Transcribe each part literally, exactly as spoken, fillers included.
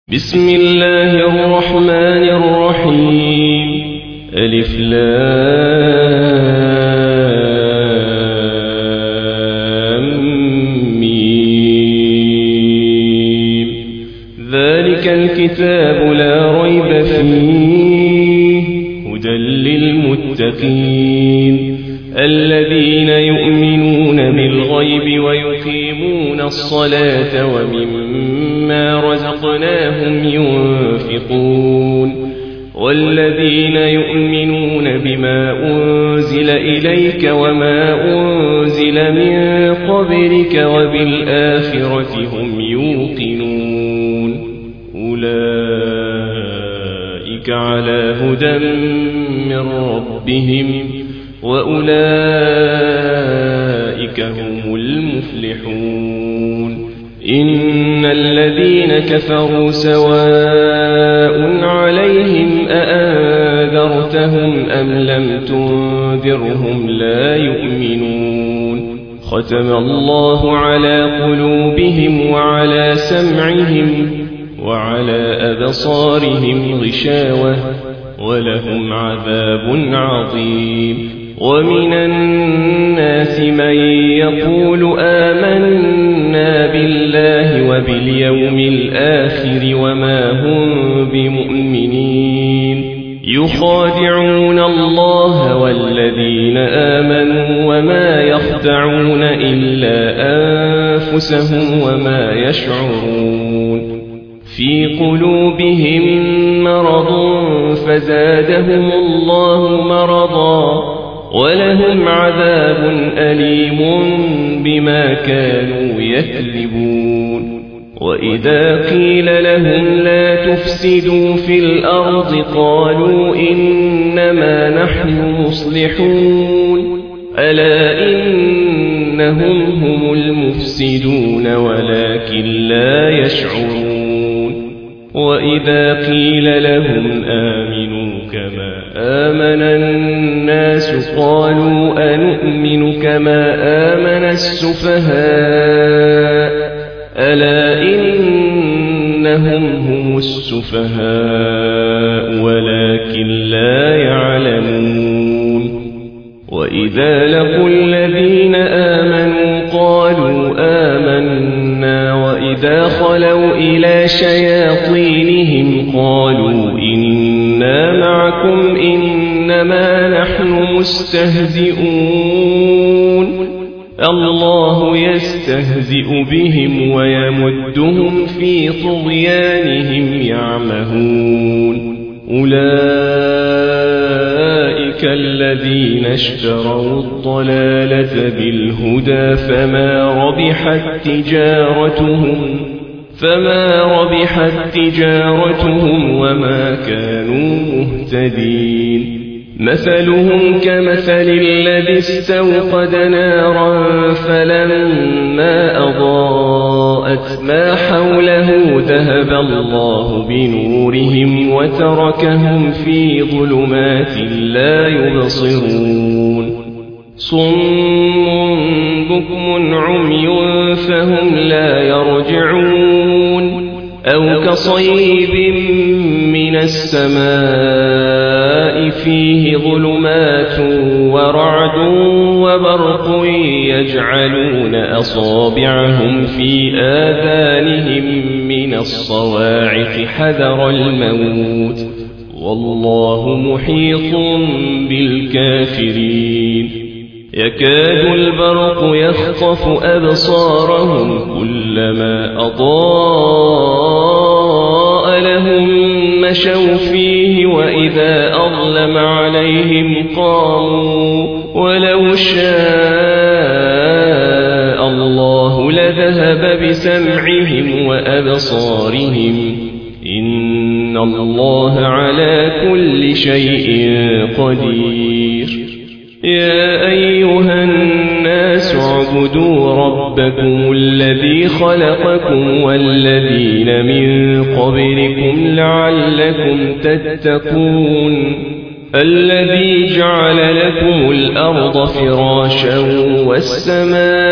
بسم الله الرحمن الرحيم. ألف لام ميم. ذلك الكتاب لا ريب فيه هدى للمتقين الذين يؤمنون بالغيب ويقيمون الصلاة ومما رزقناهم ينفقون والذين يؤمنون بما أنزل إليك وما أنزل من قبلك وبالآخرة هم يوقنون أولئك على هدى من ربهم وأولئك هم المفلحون. إن الذين كفروا سواء عليهم أأنذرتهم أم لم تنذرهم لا يؤمنون. ختم الله على قلوبهم وعلى سمعهم وعلى أبصارهم غشاوة ولهم عذاب عظيم. ومن الناس من يقول آمنا بالله وباليوم الآخر وما هم بمؤمنين يخادعون الله والذين آمنوا وما يخدعون إلا أنفسهم وما يشعرون. في قلوبهم مرض فزادهم الله مرضا ولهم عذاب أليم بما كانوا يكذبون. وإذا قيل لهم لا تفسدوا في الأرض قالوا إنما نحن مصلحون ألا إنهم هم المفسدون ولكن لا يشعرون. وإذا قيل لهم آمنوا كما آمن الناس قالوا أنؤمن كما آمن السفهاء ألا إنهم هم السفهاء ولكن لا يعلمون. وإذا لقوا الذين آمنوا قالوا آمنا وإذا خلوا إلى شياطينهم قالوا إنا معكم إنما نحن مستهزئون الله يستهزئ بهم ويمدهم في طغيانهم يعمهون. أولئك الذين اشتروا الضلالة بالهدى فما ربحت تجارتهم فما ربحت تجارتهم وما كانوا مهتدين. مثلهم كمثل الذي استوقد نارا فلما أضاءت ما حوله ذهب الله بنورهم وتركهم في ظلمات لا يبصرون. صم بكم عمي فهم لا يرجعون. أو كصيب من السماء فيه ظلمات ورعد وبرق يجعلون أصابعهم في آذانهم من الصواعق حذر الموت والله محيط بالكافرين. يكاد البرق يخطف أبصارهم كلما أضاء لهم مشوا فيه وإذا أظلم عليهم قاموا ولو شاء الله لذهب بسمعهم وأبصارهم إن الله على كل شيء قدير. يا أيها الناس اعبدوا ربكم الذي خلقكم والذين من قبلكم لعلكم تتقون. الذي جعل لكم الأرض فراشا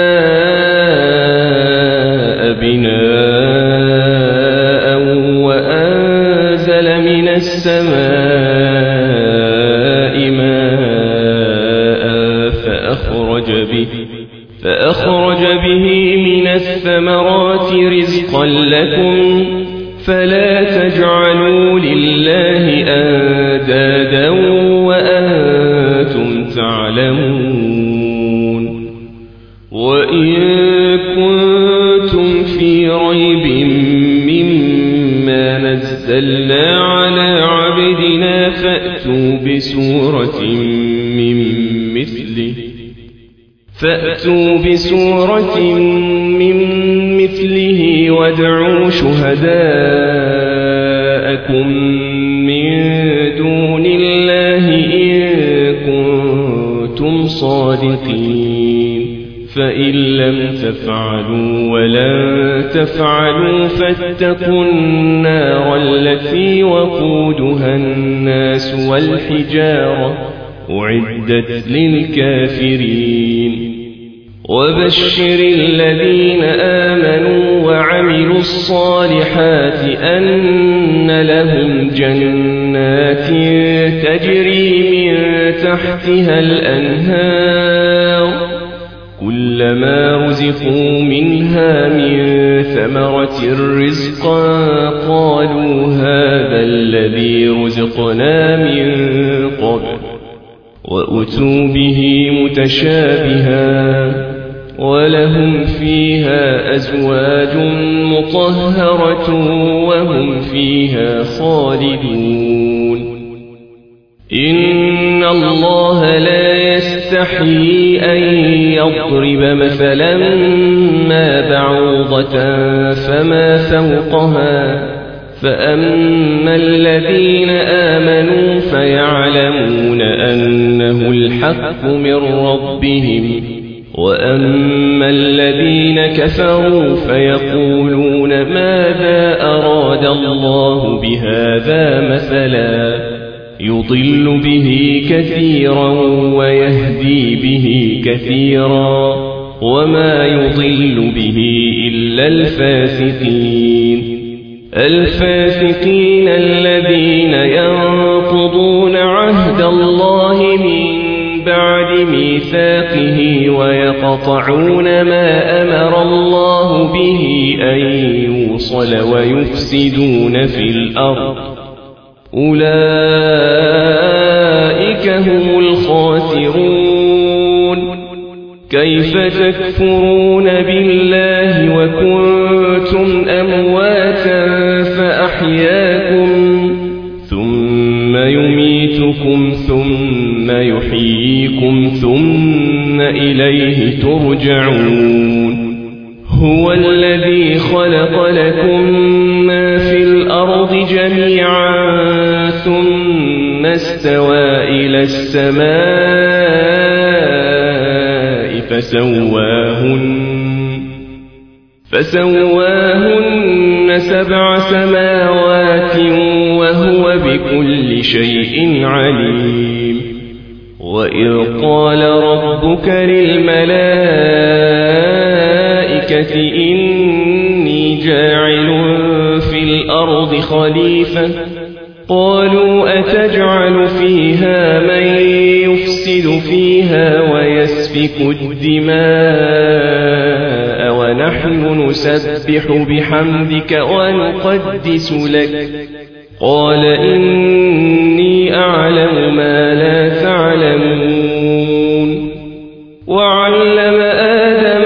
والسماء بناء وأنزل السماء ماء فأخرج به فأخرج به من الثمرات رزقا لكم فلا تجعلوا لله أندادا وأنتم تعلمون وإن كنتم في ريب مما نزلنا على عبدنا فأتوا بسورة من مثله فأتوا بسورة من مثله وادعوا شهداءكم من دون الله إن كنتم صادقين فإن لم تفعلوا ولن تفعلوا فاتقوا النار التي وقودها الناس والحجارة أعدت للكافرين وبشر الذين آمنوا وعملوا الصالحات أن لهم جنات تجري من تحتها الأنهار كلما رزقوا منها من ثمرة رزقا قالوا هذا الذي رزقنا من قبل وأتوا به متشابها ولهم فيها أزواج مطهرة وهم فيها خالدون إن الله لا يستحيي أن يضرب مثلا ما بعوضة فما فوقها فأما الذين آمنوا فيعلمون أنه الحق من ربهم وأما الذين كفروا فيقولون ماذا أراد الله بهذا مثلا يضل به كثيرا ويهدي به كثيرا وما يضل به إلا الفاسقين الفاسقين الذين ينقضون عهد الله من بعد ميثاقه ويقطعون ما أمر الله به أن يوصل ويفسدون في الأرض أولئك هم الخاسرون كيف تكفرون بالله وكنتم أمواتا فأحياكم ثم يميتكم ثم يحييكم ثم إليه ترجعون هو الذي خلق لكم ما في الأرض جميعا ثم استوى إلى السماء فسواهن فسواهن سبع سماوات وهو بكل شيء عليم وإذ قال ربك للملائكة إني جاعل في الأرض خليفة قالوا أتجعل فيها من يفسد فيها ويسفك الدماء ونحن نسبح بحمدك ونقدس لك قال إني أعلم ما لا تعلمون وعلم آدم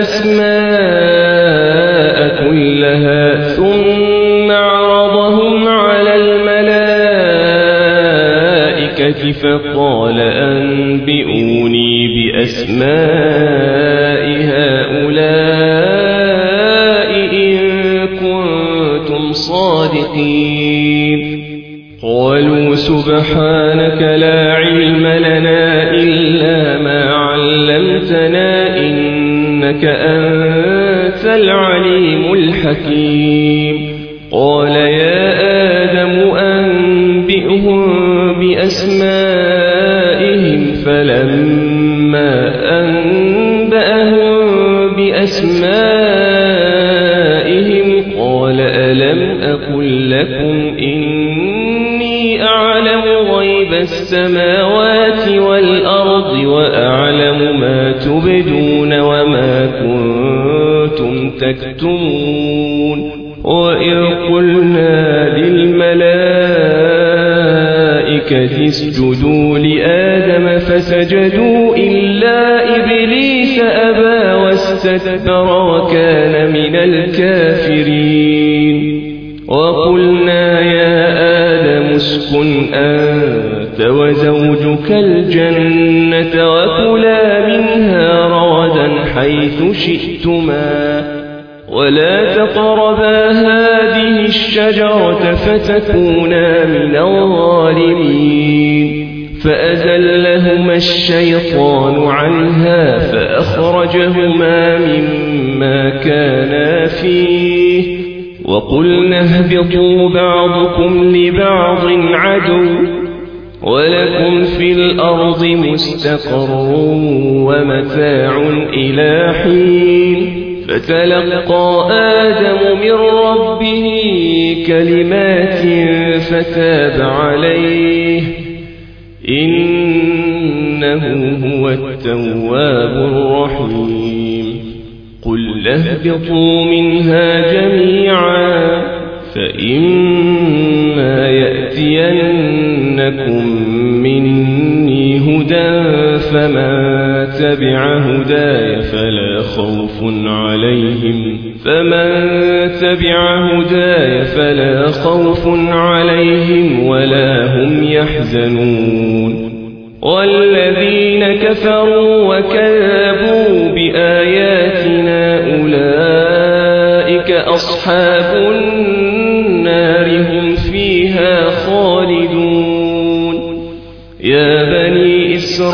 الأسماء كلها ثم عرضهم على الملائكة فقال أنبئوني بأسماء هؤلاء إن كنتم صادقين قالوا سبحانك لا علم لنا إلا ما علمتنا إنك أنت العليم الحكيم قال يا آدم أنبئهم بأسمائهم فلما أنبأهم بأسمائهم قال ألم أقل لكم لكم إني أعلم غيب السماوات والأرض وأعلم ما تبدون وما كنتم تكتمون وإذ قلنا للملائكة اسجدوا لآدم فسجدوا إلا إبليس أبى واستكبر وكان من الكافرين وقلنا يا آدم اسكن أنت وزوجك الجنة وكلا منها رغدا حيث شئتما ولا تقربا هذه الشجرة فتكونا من الظالمين فأزلهما الشيطان عنها فأخرجهما مما كانا فيه وقلنا اهبطوا بعضكم لبعض عدو ولكم في الأرض مستقر ومتاع إلى حين فتلقى آدم من ربه كلمات فتاب عليه إنه هو التواب الرحيم قل اهبطوا منها جميعا فإما يأتينكم مني هدى فمن تبع هداي فلا خوف عليهم فمن تبع هداي فلا خوف عليهم ولا هم يحزنون والذين كفروا وكذبوا بآياتنا أولئك أصحاب النار هم فيها خالدون يا بني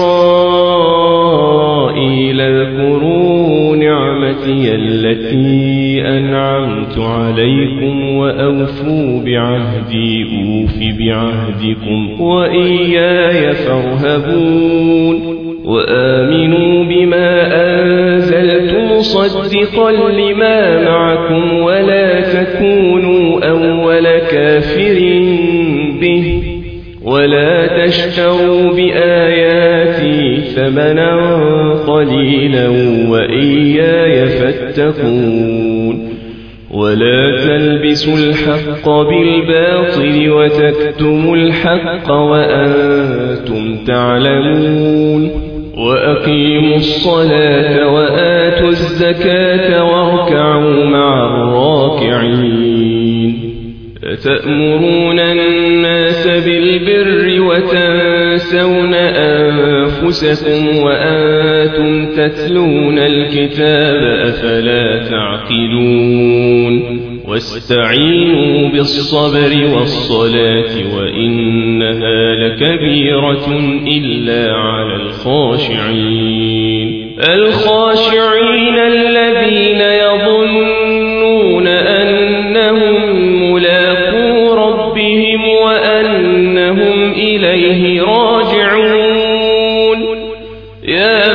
إسرائيل اذكروا نعمتي التي أنعمت عليكم وأوفوا بعهدي أوف بعهدكم وإياي فارهبون وآمنوا بما أنزلت مصدقا لما معكم ولا تكونوا أول كافر به ولا تشتروا بآياتي ثمنا قليلا وإياي فاتقون ولا تلبسوا الحق بالباطل وتكتموا الحق وأنتم تعلمون وأقيموا الصلاة وآتوا الزكاة واركعوا مع الراكعين أتأمرون الناس بالبر وتنسون أنفسكم وأنتم تتلون الكتاب أفلا تعقلون واستعينوا بالصبر والصلاة وإنها لكبيرة إلا على الخاشعين الخاشعين الذين يظنون أنهم ملاقو ربهم وأنهم إليه راجعون يا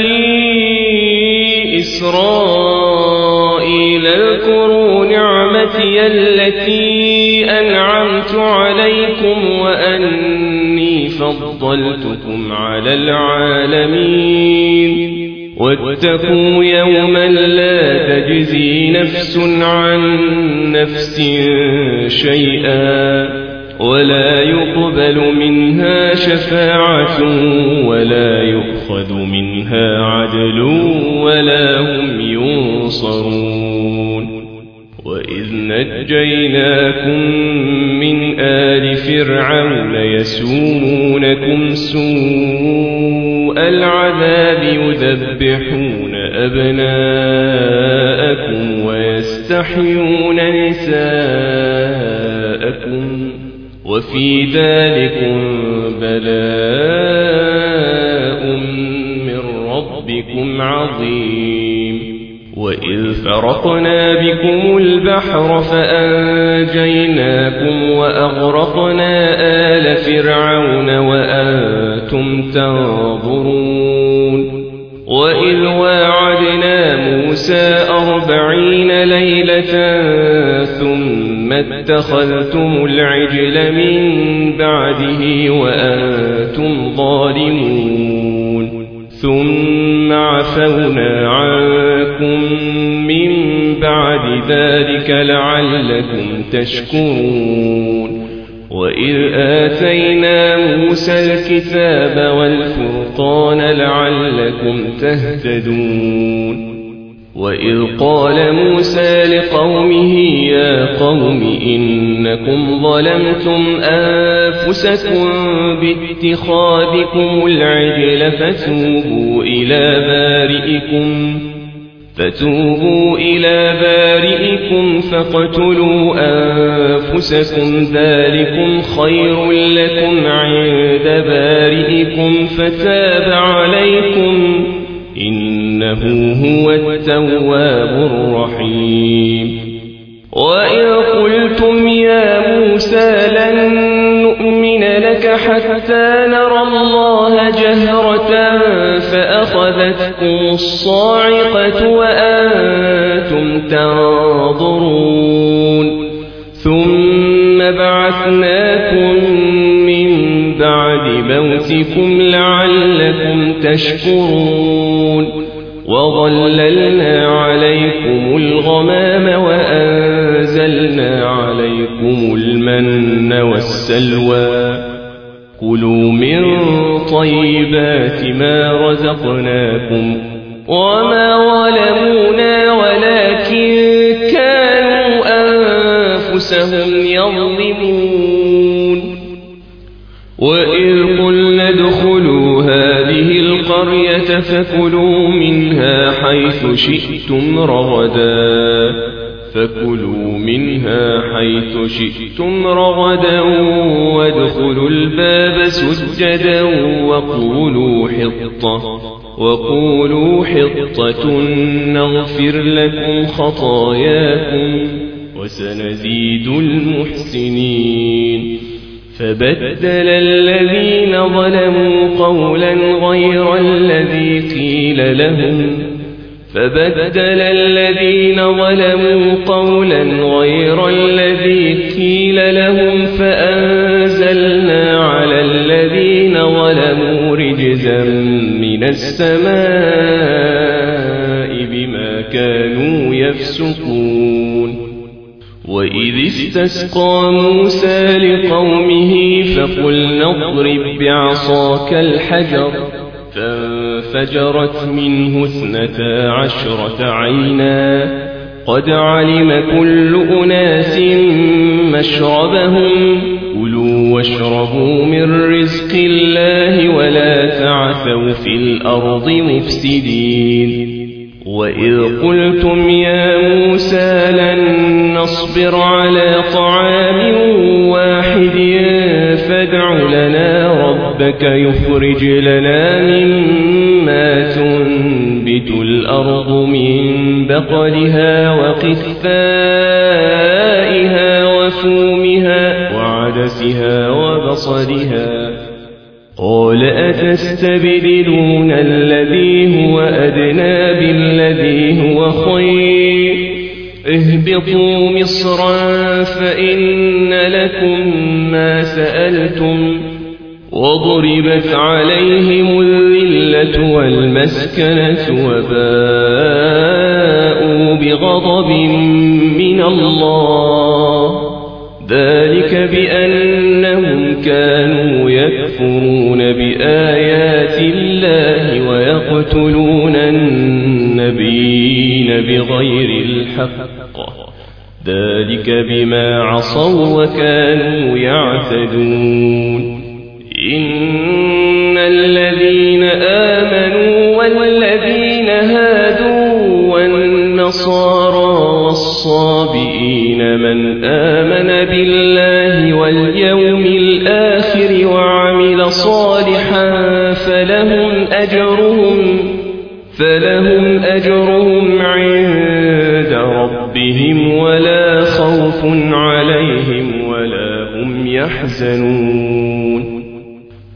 بني إسرائيل اذكروا نعمتي التي أنعمت عليكم وأني فضلتكم على العالمين واتقوا يوما لا تجزي نفس عن نفس شيئا ولا يقبل منها شفاعة ولا يؤخذ منها عدل ولا هم ينصرون وإذ نجيناكم من آل فرعون يسومونكم سوء العذاب يذبحون أبناءكم ويستحيون نساءكم وفي ذلكم بلاء من ربكم عظيم وإذ فرقنا بكم البحر فأنجيناكم وأغرقنا آل فرعون وأنتم تنظرون وإذ واعدنا موسى أربعين ليلة ثم ثم اتخذتم العجل من بعده وأنتم ظالمون ثم عفونا عنكم من بعد ذلك لعلكم تشكرون وإذ آتينا موسى الكتاب والفرقان لعلكم تهتدون وإذ قال موسى لقومه يا قوم إنكم ظلمتم أنفسكم باتخاذكم العجل فتوبوا إلى بارئكم فتوبوا إلى بارئكم فاقتلوا أنفسكم ذلكم خير لكم عند بارئكم فتاب عليكم إنه هو التواب الرحيم وإذ قلتم يا موسى لن نؤمن لك حتى نرى الله جهرة فأخذتكم الصاعقة وأنتم تنظرون ثم بعثناكم من بعد موتكم لعلكم تشكرون وظللنا عليكم الغمام وأنزلنا عليكم المن والسلوى كلوا من طيبات ما رزقناكم وما ظلمونا ولكن كانوا أنفسهم يظلمون وإذ قلنا ادخلوا هذه القرية فكلوا منها حيث شئتم رغدا فكلوا منها حيث شئتم رغدا وادخلوا الباب سجدا وقولوا حطة وقولوا حطة نغفر لكم خطاياكم وسنزيد المحسنين فبدل الذين ظلموا قولا غير الذي قيل لهم فبدل الذين ظلموا قولا غير الذي قيل لهم فأنزلنا على الذين ظلموا رجزا من السماء بما كانوا يفسقون وإذ استسقى موسى لقومه فقلنا اضرب بعصاك الحجر فانفجرت منه اثنتا عشرة عينا قد علم كل أناس مشربهم كلوا واشربوا من رزق الله ولا تعثوا في الأرض مفسدين وإذ قلتم يا موسى لن نصبر على طعام واحد فادع لنا ربك يخرج لنا مما تنبت الأرض من بقلها وقثائها وفومها وعدسها وبصلها قال أتستبدلون الذي هو أدنى بالذي هو خير اهبطوا مصرا فإن لكم ما سألتم وضربت عليهم الذلة والمسكنة وباءوا بغضب من الله ذلك بأنهم كانوا يكفرون بآيات الله ويقتلون النبيين بغير الحق ذلك بما عصوا وكانوا يعتدون إن الذين آمنوا والذين هادوا والنصارى والصابئين من آمن بالله واليوم الآخر وعمل صالحا فلهم أجرهم فلهم أجرهم عند ربهم ولا خوف عليهم ولا هم يحزنون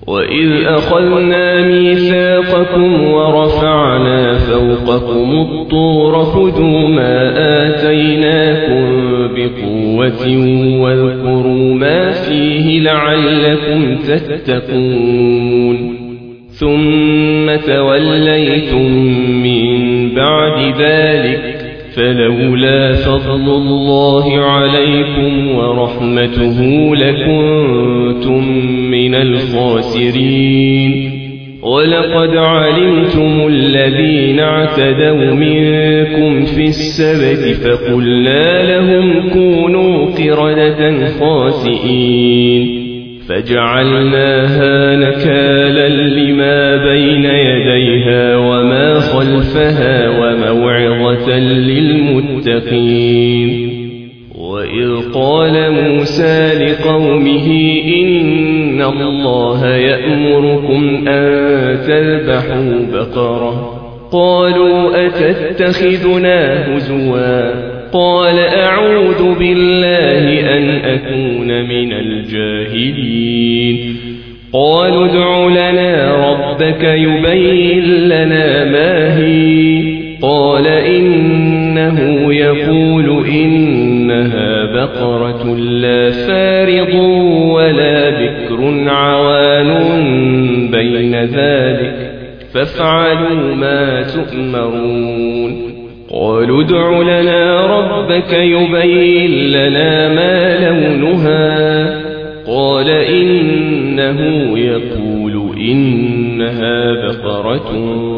وإذ أخذنا ميثاقكم ورفعنا فوقكم الطور خذوا ما آتيناكم بقوة واذكروا ما فيه لعلكم تتقون ثم توليتم من بعد ذلك فلولا فضل الله عليكم ورحمته لكنتم من الخاسرين ولقد علمتم الذين اعتدوا منكم في السبت فقلنا لهم كونوا قردة خاسئين فجعلناها نكالا لما بين يديها وما خلفها وموعظة للمتقين وإذ قال موسى لقومه إن الله يأمركم أن تذبحوا بقرة قالوا أتتخذنا هزوا قال أعوذ بالله أن أكون من الجاهلين قالوا ادع لنا ربك يبين لنا ما هي قال إنه يقول إنها بقرة لا فارض ولا بكر عوان بين ذلك فافعلوا ما تؤمرون قالوا ادع لنا ربك يبين لنا ما لونها قال إنه يقول إنها بقرة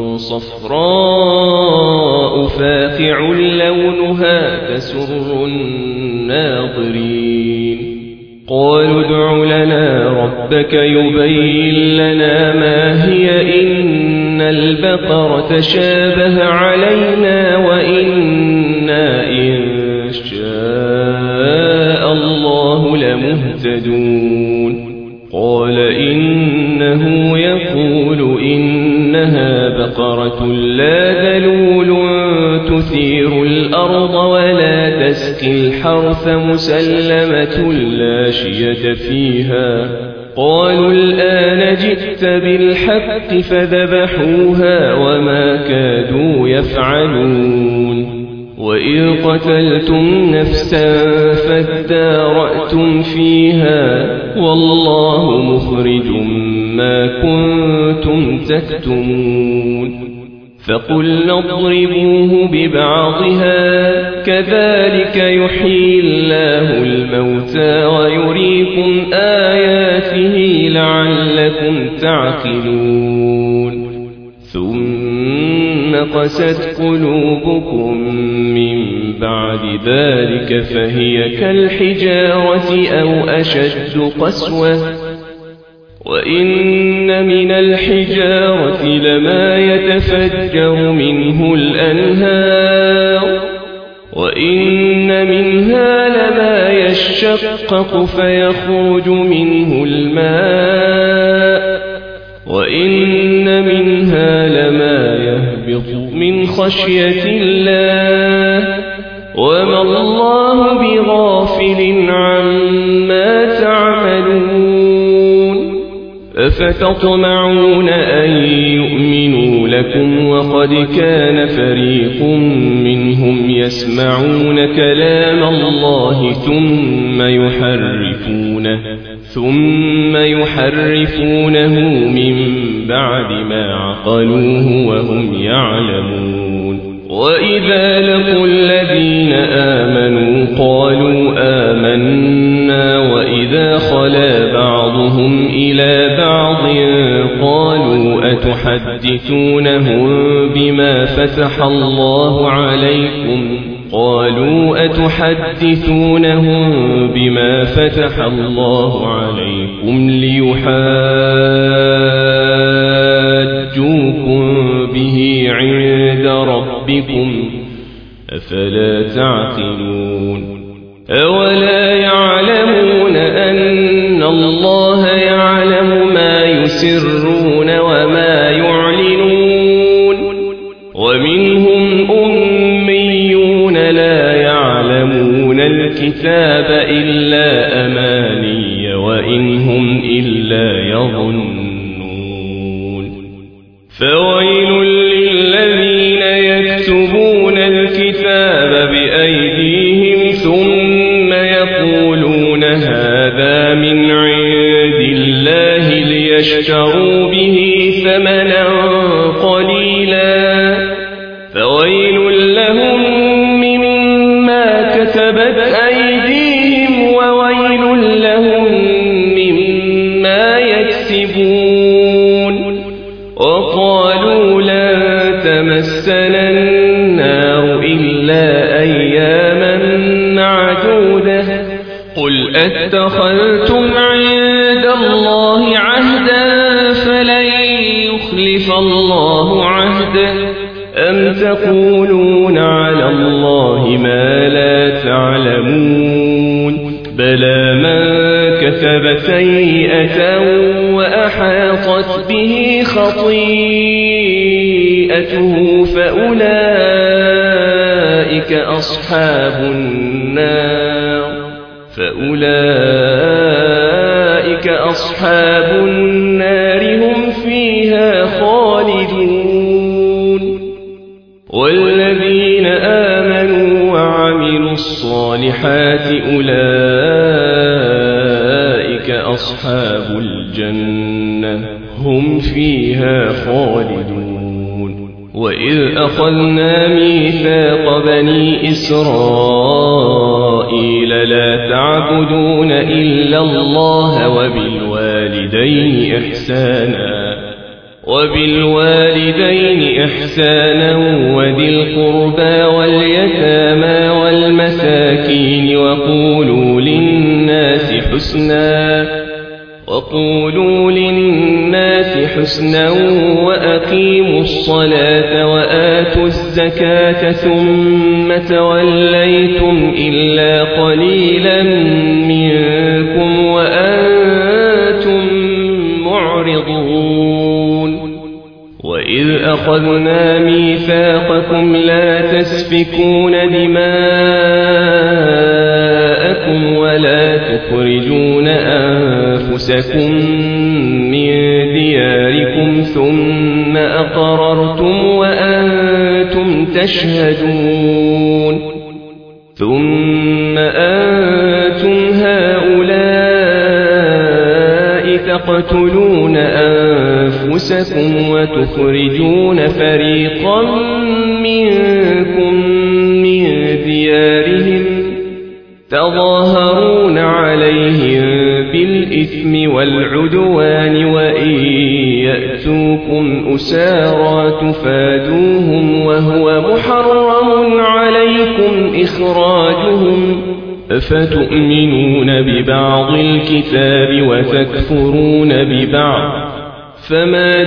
صفراء فاقع لونها تسر الناظرين قالوا ادع لنا ربك يبين لنا ما هي إن البقرة شابه علينا وإنا إن شاء الله لمهتدون قال إنه يقول إنها بقرة لا ذلول تثير الأرض ولا تسقي الحرث مسلمة لا شية فيها قالوا الآن جئت بالحق فذبحوها وما كادوا يفعلون وإذ قتلتم نفسا فادارأتم فيها والله مخرج ما كنتم تكتمون فقلنا اضربوه ببعضها كذلك يحيي الله الموتى ويريكم آياته لعلكم تعقلون ثم قست قلوبكم من بعد ذلك فهي كالحجارة أو أشد قسوة وإن من الحجارة لما يتفجر منه الأنهار وإن منها لما يشقق فيخرج منه الماء وإن منها لما يهبط من خشية الله وما الله بغافل عما تعملون أفتطمعون أن يؤمنوا لكم وقد كان فريق منهم يسمعون كلام الله ثم يحرفونه ثم يحرفونه من بعد ما عقلوه وهم يعلمون وإذا لقوا الذين آمنوا قالوا آمنا وإذا خلا بعضهم إلى بعض قالوا أتحدثونهم بما فتح الله عليكم قالوا أتحدثونهم بما فتح الله عليكم ليحاجوكم به عند ربكم أفلا تعقلون أولا يعلمون أن الله يعلم ما يسرون وما يعلنون ومنهم أميون لا يعلمون الكتاب إلا أماني وإن هم إلا يظنون فويل للذين يكتبون الكتاب بأيديهم ثم يقولون هذا من عند الله ليشتروا به ثمنا قليلا فويل لهم مما كتبت أيديهم وويل لهم مما يكسبون وقالوا لن تمسنا النار إلا أياما معدودة قل أتخذتم عند الله عهدا فلن يخلف الله عهده أم تقولون على الله ما لا تعلمون بلى من كتب سيئة وأحاطت به خطيئته فأولئك أصحاب النار فأولئك أصحاب النار هم فيها خالدون والذين آمنوا وعملوا الصالحات أولئك أصحاب الجنة هم فيها خالدون وإذ أخذنا ميثاق بني إسرائيل لا تعبدون إلا الله وبالوالدين إحسانا وبالوالدين إحسانا وذي القربى واليتامى والمساكين وقولوا للناس حسنا وقولوا للناس حسنا وأقيموا الصلاة وآتوا الزكاة ثم توليتم إلا قليلا منكم وأنتم معرضون وإذ أخذنا ميثاقكم لا تسفكون دماءكم ولا تخرجون أنفسكم من دياركم ثم أقررتم وأنتم تشهدون ثم أنتم هؤلاء تقتلون أنفسكم وتخرجون فريقا منكم من ديارهم تظاهرون عليهم بالإثم والعدوان وإن يأتوكم أسارى تفادوهم وهو محرم عليكم إخراجهم أفتؤمنون ببعض الكتاب وتكفرون ببعض فما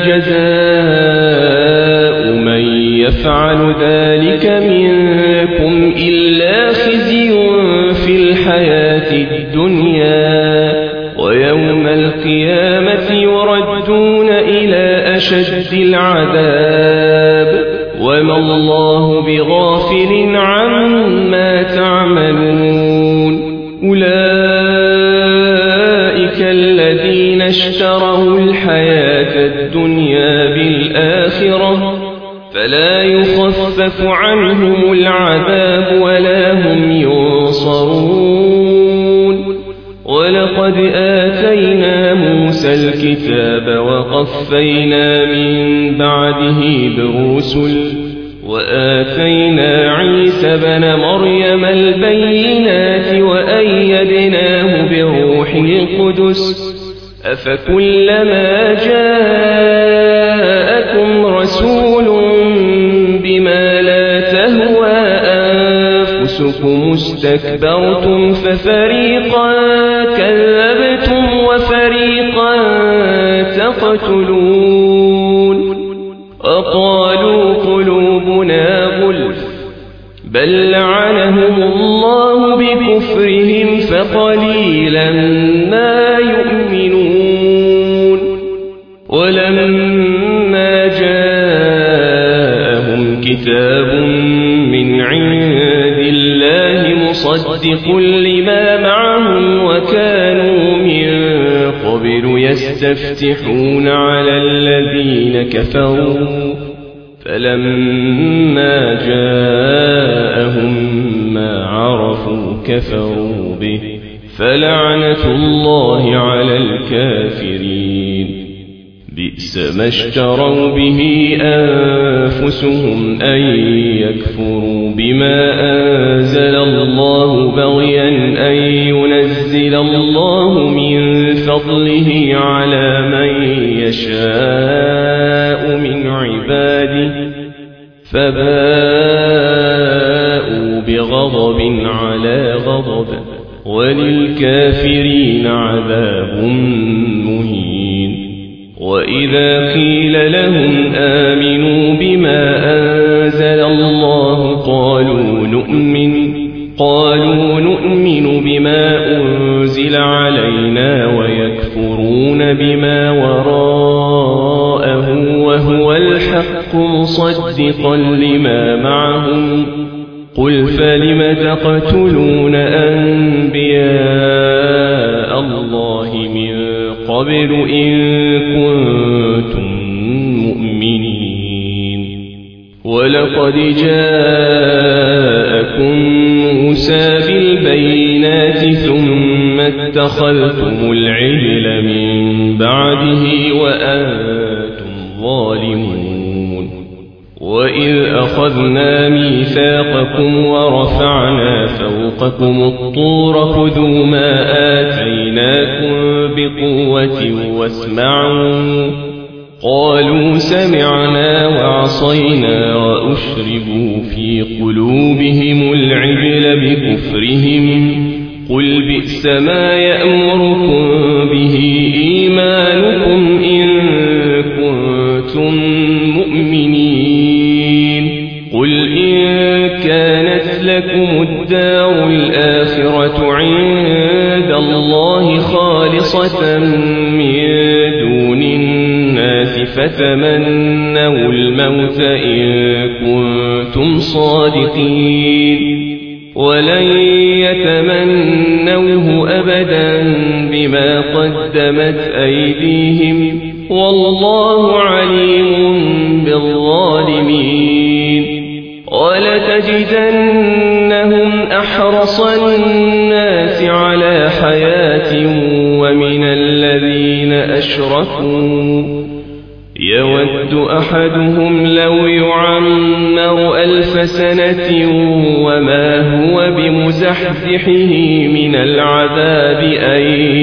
جزاء من يفعل ذلك منكم إلا خزي في الحياة الدنيا ويوم القيامة يردون إلى أشد العذاب وما الله بغافل عما تعملون أولئك الذين اشتروا الحياة الدنيا بالآخرة فلا يخفف عنهم العذاب ولا هم ينصرون ولقد آتينا موسى الكتاب وقفينا من بعده بالرسل وآتينا عيسى بن مريم البينات وأيدناه بروح القدس أفكلما جاءكم رسول بما لا تهوى أنفسكم استكبرتم ففريقا كذبتم وفريقا تقتلون وقالوا قلوبنا غلف بل لعنهم الله بكفرهم فقليلا ما يؤمنون ولما جاءهم كتاب من عند الله مصدق لما معهم وكانوا من قبل يستفتحون على الذين كفروا فلما جاءهم ما عرفوا كفروا به فلعنة الله على الكافرين بئس ما اشتروا به أنفسهم أن يكفروا بما أنزل الله بغيا أن ينزل الله من فضله على من يشاء من عباده فباءوا بغضب على غضب وللكافرين عذاب مهين وإذا قيل لهم آمنوا بما أنزل الله قالوا نؤمن قالوا نؤمن بما أنزل علينا ويكفرون بما وراءه وهو الحق مصدقا لما معهم قل فلم تقتلون أنبياء الله من قبل إن كنتم مؤمنين ولقد جاءكم موسى بالبينات ثم اتخذتم العجل من بعده وأنتم ظالمون وإذ أخذنا ميثاقكم ورفعنا فوقكم الطور خذوا ما آتيناكم بقوة واسمعوا قالوا سمعنا وعصينا وأشربوا في قلوبهم العجل بكفرهم قل بئس ما يأمركم به إيمانكم إن كنتم مؤمنين قل إن كانت لكم الدار الآخرة عند الله خالصة من دون الناس فتمنوا الموت إن كنتم صادقين ولن يتمنوه أبدا بما قدمت أيديهم والله عليم بالظالمين ولتجدنهم أحرص الناس على حياة ومن الذين أشركوا يود أحدهم لو يعمر ألف سنة وما هو بمزحزحه من العذاب أن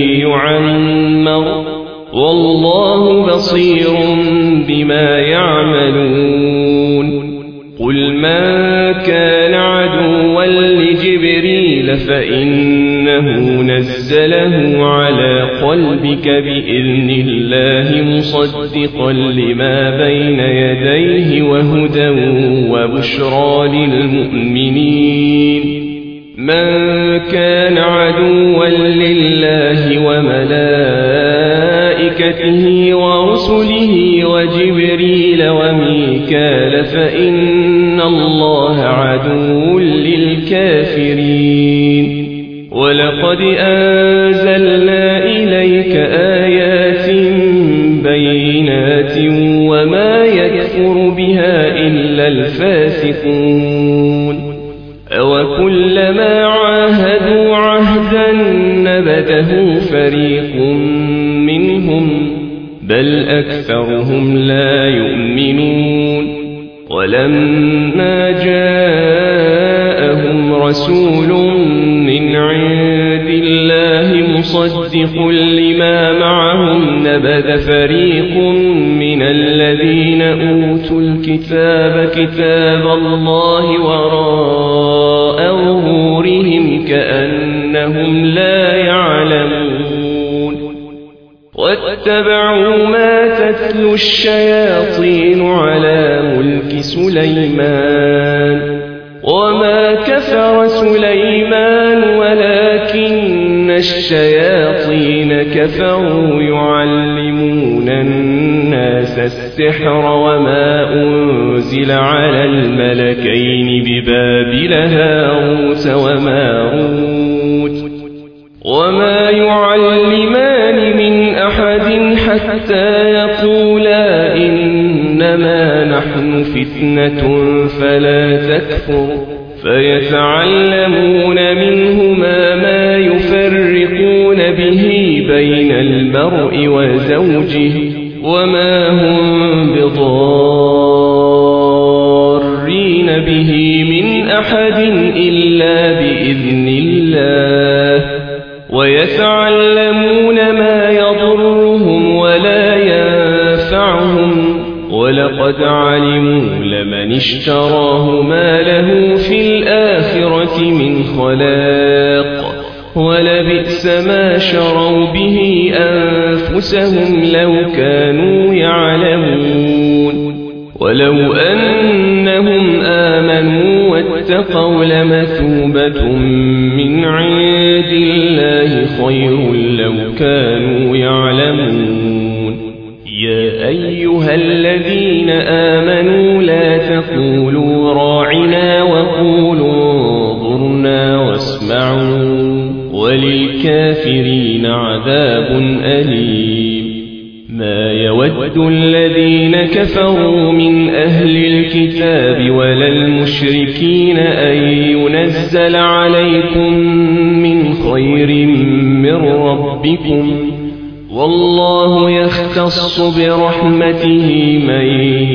يعمر والله بصير بما يعملون قل من كان عدوا لجبريل فإنه نزله على قلبك بإذن الله مصدقا لما بين يديه وهدى وبشرى للمؤمنين من كان عدوا لله وملائكته ورسله وجبريل وميكال فإن الله عدو للكافرين ولقد أنزلنا إليك آيات بينات وما يكفر بها إلا الفاسقون أوكلما عاهدوا عهدا نبذه فريق منهم بل أكثرهم لا يؤمنون ولما جاءهم رسول من عند الله مصدق لما معهم نبذ فريق من الذين أوتوا الكتاب كتاب الله وراء ظهورهم كأنهم لا يعلمون واتبعوا ما تتلو الشياطين على ملك سليمان وما كفر سليمان ولكن الشياطين كفروا يعلمون الناس السحر وما أنزل على الملكين ببابل هاروت وماروت وما يعلمان من أحد حتى يقولا إنما نحن فتنة فلا تكفر فيتعلمون منهما ما يفرقون به بين المرء وزوجه وما هم بضارين به من أحد إلا بإذن الله ويتعلمون ما يضرهم ولا ينفعهم ولقد علموا لمن اشتراه ما له في الآخرة من خلاق ولبئس ما شروا به أنفسهم لو كانوا يعلمون ولو أنهم آمنوا واتقوا لمثوبة من عند الله خير لو كانوا يعلمون يا أيها الذين آمنوا لا تقولوا راعنا وقولوا انظرنا واسمعوا وللكافرين عذاب أليم ما يود الذين كفروا من أهل الكتاب ولا المشركين أن ينزل عليكم من خير من ربكم والله يختص برحمته من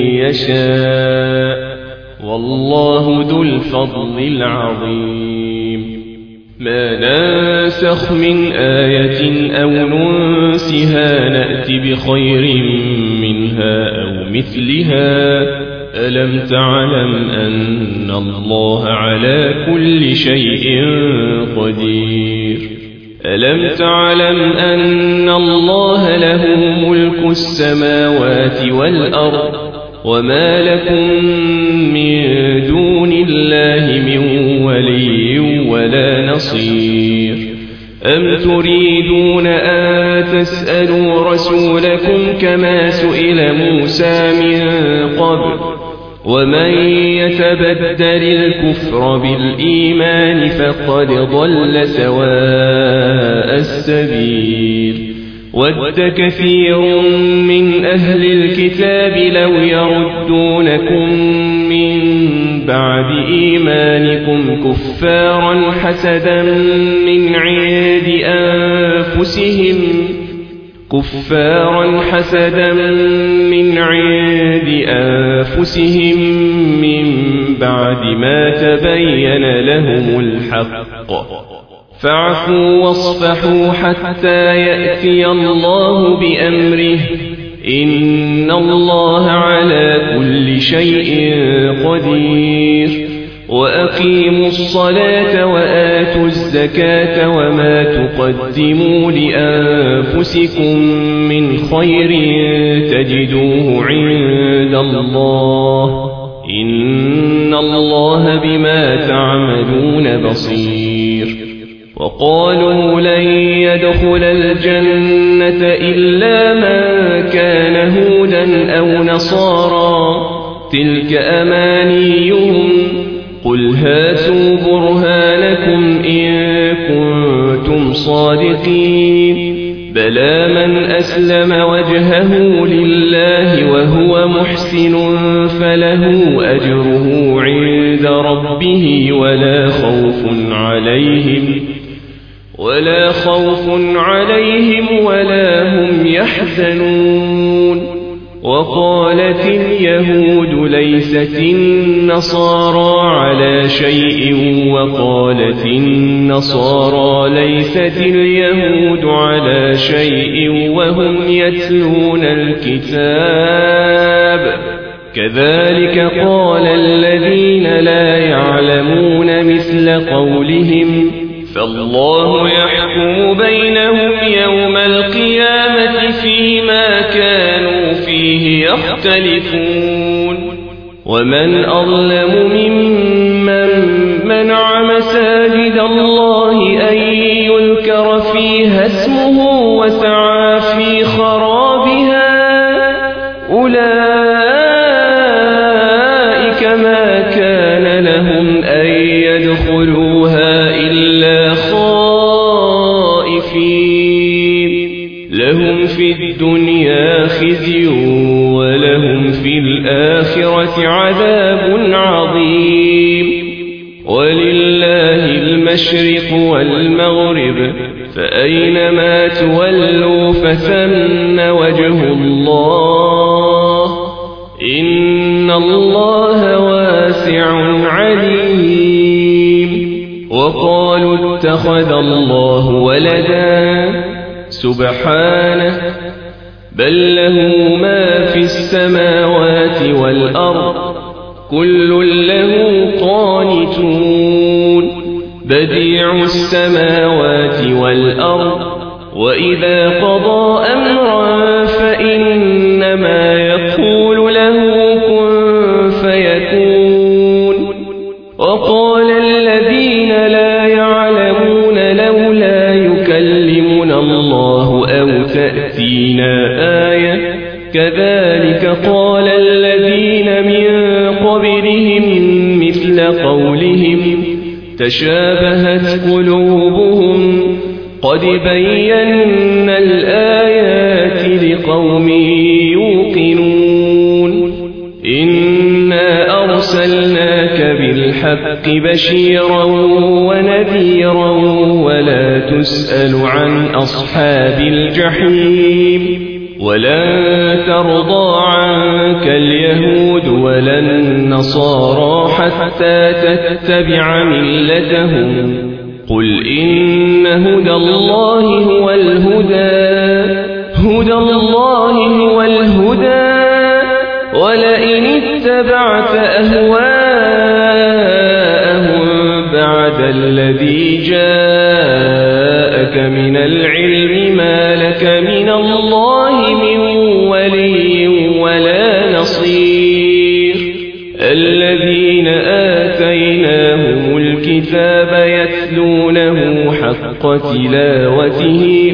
يشاء والله ذو الفضل العظيم ما ننسخ من آية أو ننسها نأت بخير منها أو مثلها ألم تعلم أن الله على كل شيء قدير ألم تعلم أن الله له ملك السماوات والأرض وما لكم من دون الله من ولي ولا نصير أم تريدون أن تسألوا رسولكم كما سئل موسى من قبل ومن يتبدل الكفر بالإيمان فقد ضل سواء السبيل ود كثير من أهل الكتاب لو يردونكم من بعد إيمانكم كفارا حسدا من عند أنفسهم كفارا حسدا من عند أنفسهم من بعد ما تبين لهم الحق فاعفوا واصفحوا حتى يأتي الله بأمره إن الله على كل شيء قدير وأقيموا الصلاة وآتوا الزكاة وما تقدموا لأنفسكم من خير تجدوه عند الله إن الله بما تعملون بصير وقالوا لن يدخل الجنة إلا من كان هودا أو نصارى تلك أمانيهم قل هاتوا برهانكم إن كنتم صادقين بلى من أسلم وجهه لله وهو محسن فله أجره عند ربه ولا خوف عليهم ولا خوف عليهم ولا هم يحزنون وقالت اليهود ليست النصارى على شيء وقالت النصارى ليست اليهود على شيء وهم يتلون الكتاب كذلك قال الذين لا يعلمون مثل قولهم فالله يحكم بينهم يوم القيامة فيما كانوا فيه يختلفون ومن أظلم ممن منع مساجد الله أن يذكر فيها اسمه وسعى في خرابها أولئك ما كان لهم أن يدخلوها إلا خائفين لهم في الدنيا خزي ولهم في الآخرة عذاب عظيم ولله المشرق والمغرب فأينما تولوا فثم وجه الله إن الله واسع عليم وقالوا اتخذ الله ولدا سبحانه بل له ما في السماوات والأرض كل له قانتون بديع السماوات والأرض وإذا قضى أمرا فإنما يقول له كن فيكون وقال الذين لا يعلمون لولا يكلمنا الله أو تأتينا آية كذلك قال الذين من قبلهم مثل قولهم تشابهت قلوبهم قد بينا الآيات لقوم يوقنون إنا أرسلناك بالحق بشيرا ونذيرا ولا تسأل عن أصحاب الجحيم ولن ترضى عنك اليهود ولا النصارى حتى تتبع ملتهم قل إن هدى الله هو الهدى هدى الله هو الهدى ولئن اتبعت أهواءهم بعد الذي جاءك من العلم ما لك من الله من ولي ولا نصير الذين آتيناهم الكتاب يتلونه حق تلاوته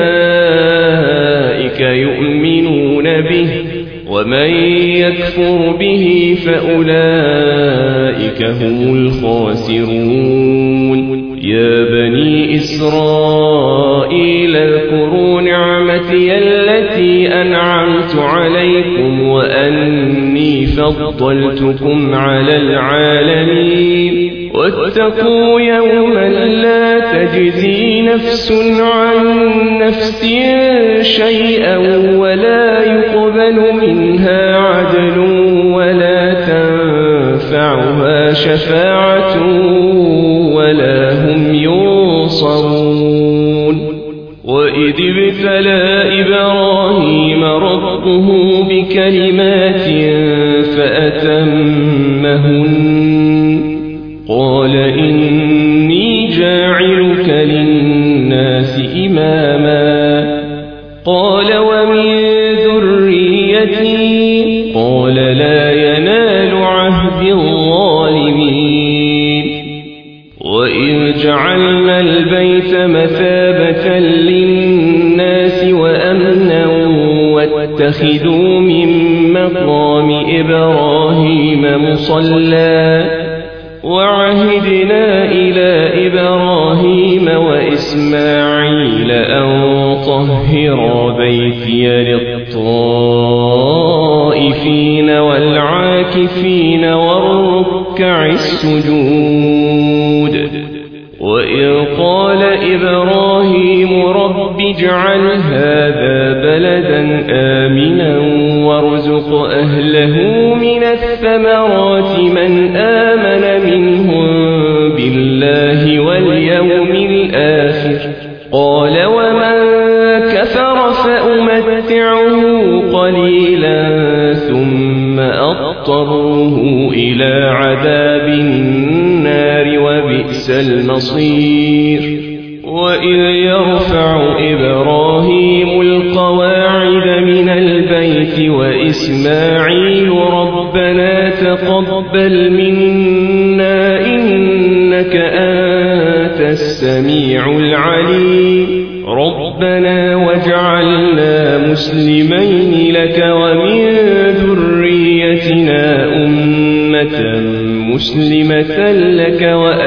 أولئك يؤمنون به ومن يكفر به فأولئك هم الخاسرون يا بني إسرائيل اذكروا نعمتي التي أنعمت عليكم وأني فضلتكم على العالمين واتقوا يوما لا تجزي نفس عن نفس شيئا ولا يقبل منها عدل ولا تنفعها شفاعة ولا هم ينصرون وإذ ابتلى إبراهيم ربه بكلمات فأتمهن قال إني جاعلك للناس إماما قال ومن ذريتي قال لا ينال عهد الظالمين وإذ جعلنا البيت مثابة للناس وأمنا واتخذوا من مقام إبراهيم مصلى وعهدنا إلى إبراهيم وإسماعيل أن طهر بيتي للطائفين والعاكفين والركع السجود وإذ قال إبراهيم رب اجعل هذا بلدا آمنا وارزق أهله من الثمرات من آمن منهم بالله واليوم الآخر قال ومن كفر فأمتعه قليلا ثم أضطره إلى عذاب النار وبئس المصير وإذ يرفع إبراهيم القواعد من البيت وإسماعيل ربنا تقبل منا إنك أنت السميع العليم ربنا واجعلنا مسلمين لك ومن ذريتنا أمة مسلمة لك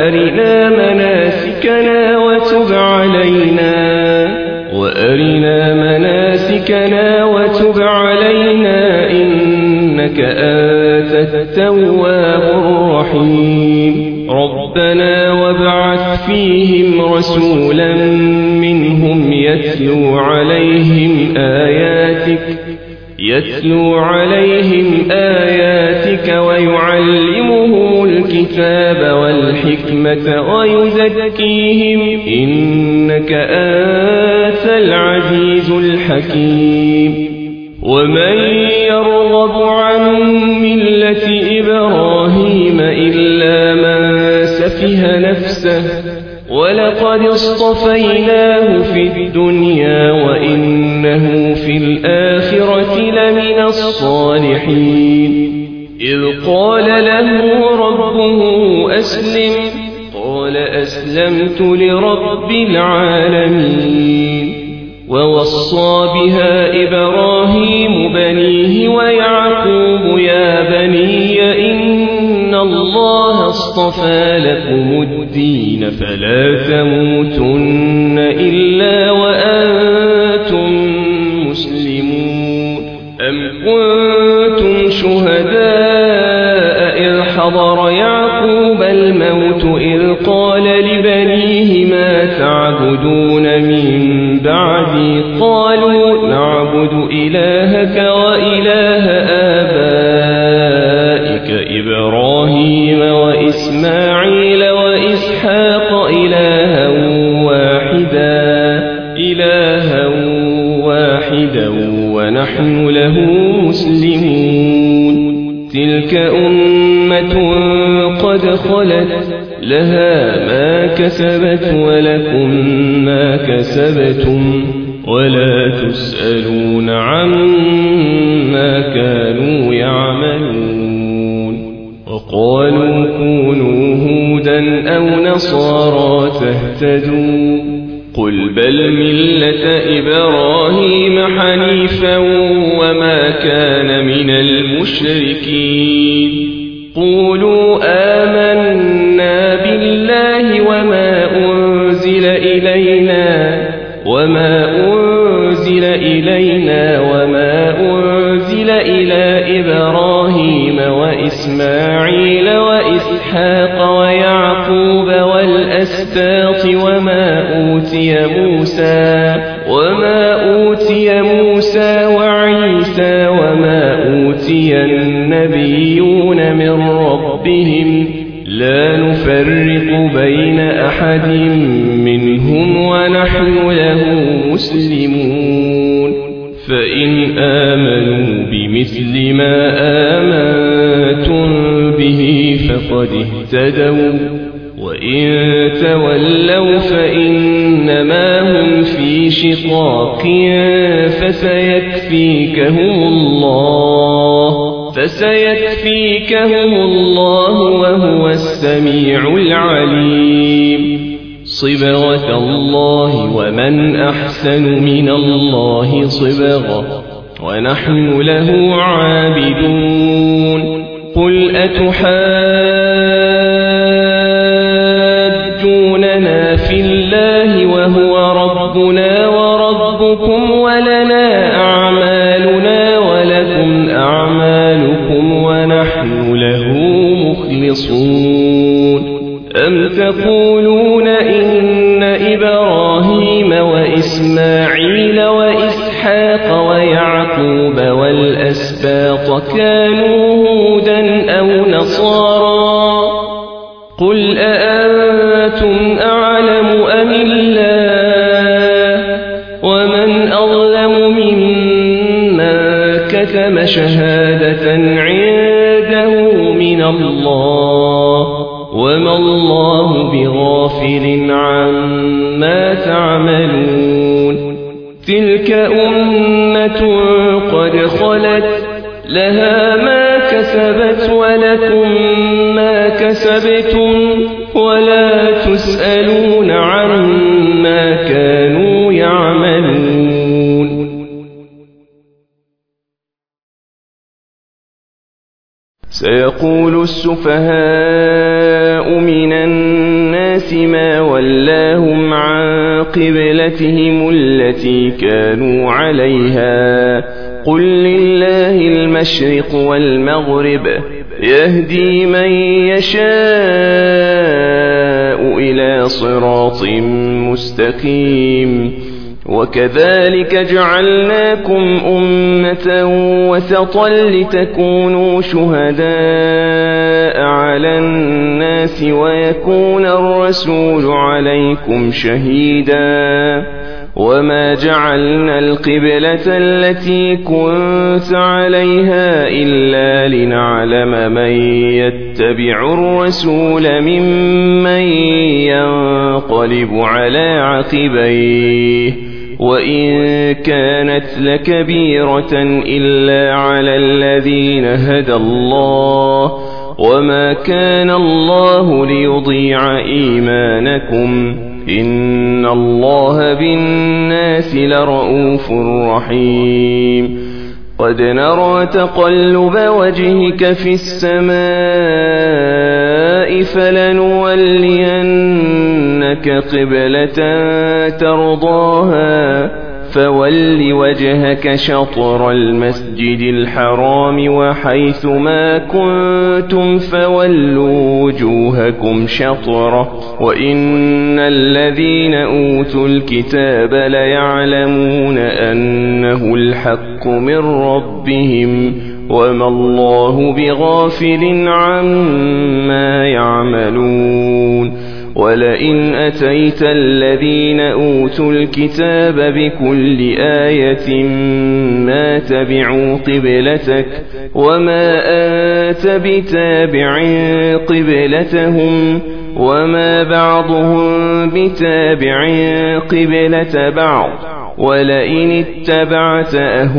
وأرنا مناسكنا وتب علينا وأرنا مناسكنا وتب علينا إنك أنت التواب الرحيم ربنا وابعث فيهم رسولا منهم يتلو عليهم آياتك يتلو عليهم آياتك ويعلمهم الكتاب والحكمة ويزكيهم إنك أنت العزيز الحكيم ومن يرغب عن ملة إبراهيم إلا من سفه نفسه ولقد اصطفيناه في الدنيا وإنه في الآخرة لمن الصالحين إذ قال له ربه أسلم قال أسلمت لرب العالمين ووصى بها إبراهيم بنيه ويعقوب يا بني إن الله اصطفى لكم الدين فلا تموتن إلا وأنتم مسلمون أم كنتم شهداء إذ حضر يعقوب الموت إذ قال لبنيه ما تعبدون من بعدي قالوا نعبد إلهك وإله آبائك إبراهيم وإسماعيل وإسحاق إلها واحدا إلها واحدا ونحن له مسلمون تلك أمة قد خلت لها ما كسبت ولكم ما كسبتم ولا تسألون عما كانوا يعملون وقالوا كونوا هودا أو نصارى تهتدوا قل بل ملة إبراهيم حنيفا وما كان من المشركين قولوا آمنا بالله وما أنزل إلينا وما أنزل إلينا وما أنزل إلى إبراهيم وإسماعيل وإسحاق ويعقوب والأسباط وما أوتي موسى وما أوتي موسى وعيسى وما أوتي النبيون من ربهم لا نفرق بين أحد منهم ونحن له مسلمون فإن آمنوا بمثل ما آمنتم به فقد اهتدوا وإن تولوا فإنما هم في شقاق فسيكفيكهم الله فسيكفيكهم الله وهو السميع العليم صبغة الله ومن أحسن من الله صبغة ونحن له عابدون قل أتحاجوننا في الله وهو ربنا وربكم ولنا أعمالنا ولكم أعمالكم ونحن له مخلصون أم تقولون إن إبراهيم وإسماعيل وإسحاق ويعقوب والأسباط كانوا هودا أو نصارى قل أأنتم أعلم أم الله ومن أظلم ممن كتم شهادة عنده من الله وما الله بغافل عما تعملون تلك أمة قد خلت لها ما كسبت ولكم ما كسبتم ولا تسألون عما كانوا يعملون سيقول السفهاء من الناس ما ولاهم عن قبلتهم التي كانوا عليها. قل لله المشرق والمغرب يهدي من يشاء إلى صراط مستقيم. وكذلك جعلناكم أمة وسطا لتكونوا شهداء على الناس ويكون الرسول عليكم شهيدا. وما جعلنا القبلة التي كنت عليها إلا لنعلم من يتبع الرسول ممن ينقلب على عقبيه. وإن كانت لكبيرة إلا على الذين هدى الله وما كان الله ليضيع إيمانكم إن الله بالناس لرؤوف رحيم. قد نرى تقلب وجهك في السماء فلنولينك قبلة ترضاها فول وجهك شطر المسجد الحرام وحيث ما كنتم فولوا وجوهكم شطره وإن الذين أوتوا الكتاب ليعلمون أنه الحق من ربهم وما الله بغافل عما يعملون. ولئن أتيت الذين أوتوا الكتاب بكل آية ما تبعوا قبلتك وما أنت بتابع قبلتهم وما بعضهم بتابع قبلة بعض ولئن اتبعت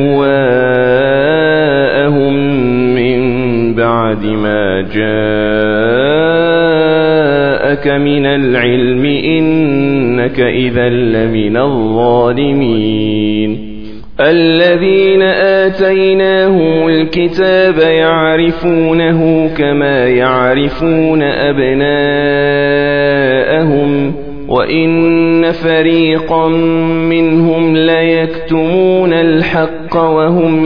أهواءهم من بعد ما جاءك من العلم إنك إذا لمن الظالمين. الذين آتيناهم الكتاب يعرفونه كما يعرفون أبناءهم وإن فريقا منهم ليكتمون الحق وهم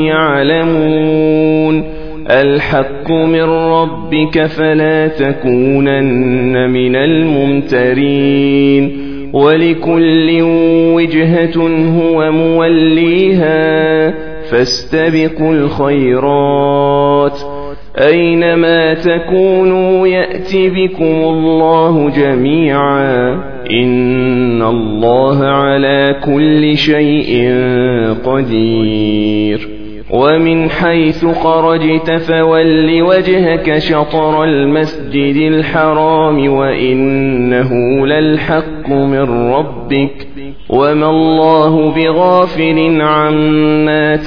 يعلمون. الحق من ربك فلا تكونن من الممترين. ولكل وجهة هو موليها فاستبقوا الخيرات أينما تكونوا يأت بكم الله جميعا إن الله على كل شيء قدير. ومن حيث خرجت فول وجهك شطر المسجد الحرام وإنه للحق من ربك وما الله بغافل عما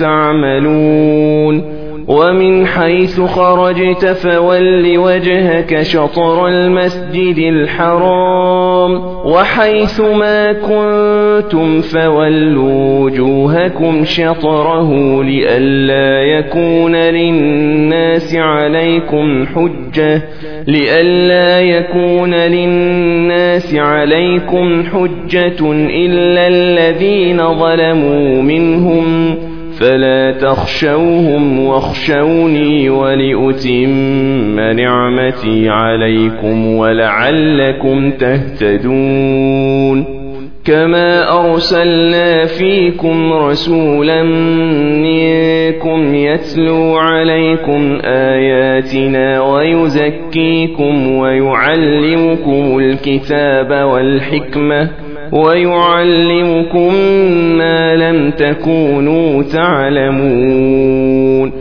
تعملون. ومن حيث خرجت فول وجهك شطر المسجد الحرام وحيث ما كنتم فولوا وجوهكم شطره لئلا يكون للناس عليكم حجة لئلا يكون للناس عليكم حجة إلا الذين ظلموا منهم فلا تخشوهم واخشوني ولأتم نعمتي عليكم ولعلكم تهتدون. كما أرسلنا فيكم رسولا منكم يتلو عليكم آياتنا ويزكيكم ويعلمكم الكتاب والحكمة ويعلمكم ما لم تكونوا تعلمون.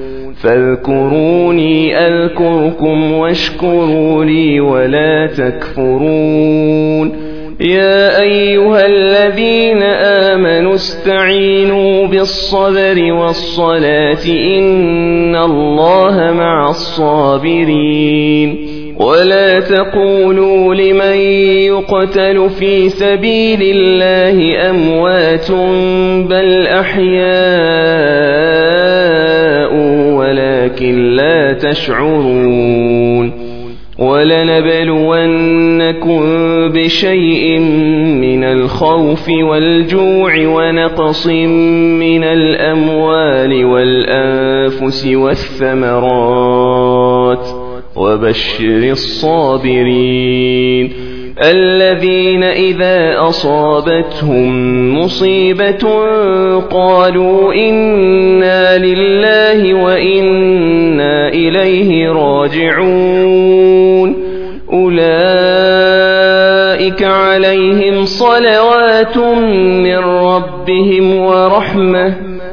فاذكروني أذكركم واشكروا لي ولا تكفرون. يا أيها الذين آمنوا استعينوا بالصبر والصلاة إن الله مع الصابرين. ولا تقولوا لمن يقتل في سبيل الله أموات بل أحياء ولكن لا تشعرون. ولنبلونكم بشيء من الخوف والجوع ونقص من الأموال والأنفس والثمرات وبشر الصابرين الذين إذا أصابتهم مصيبة قالوا إنا لله وإنا إليه راجعون أولئك عليهم صلوات من ربهم ورحمة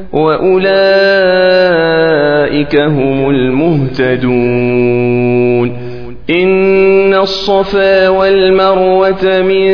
وأولئك هم المهتدون إن الصفا والمروة من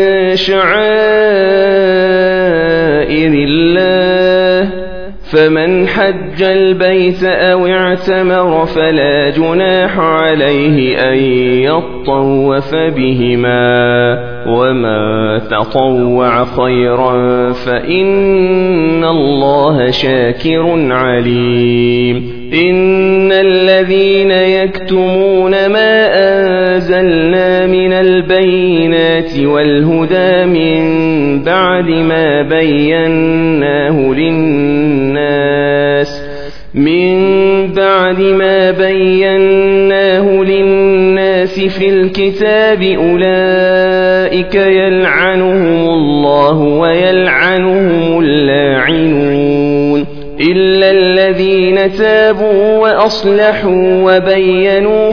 شعائر الله فمن حج البيت أو اعتمر فلا جناح عليه أن يطوف بهما وما تطوع خيرا فإن الله شاكر عليم إن الذين يكتمون ما أنزلنا من البينات والهدى من بعد ما بيناه للناس من بعد ما بيناه للناس في الكتاب أولئك يلعنهم الله ويلعنهم اللاعنون إلا الذين تابوا وأصلحوا وبينوا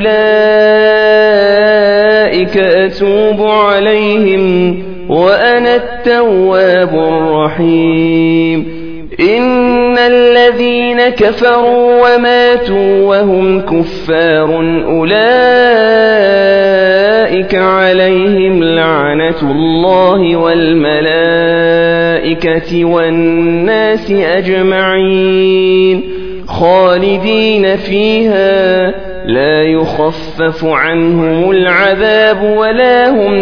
فأولئك أتوب عليهم وأنا التواب الرحيم إن الذين كفروا وماتوا وهم كفار أولئك عليهم لعنة الله والملائكة والناس أجمعين خالدين فيها لا يخفف عنهم العذاب ولا هم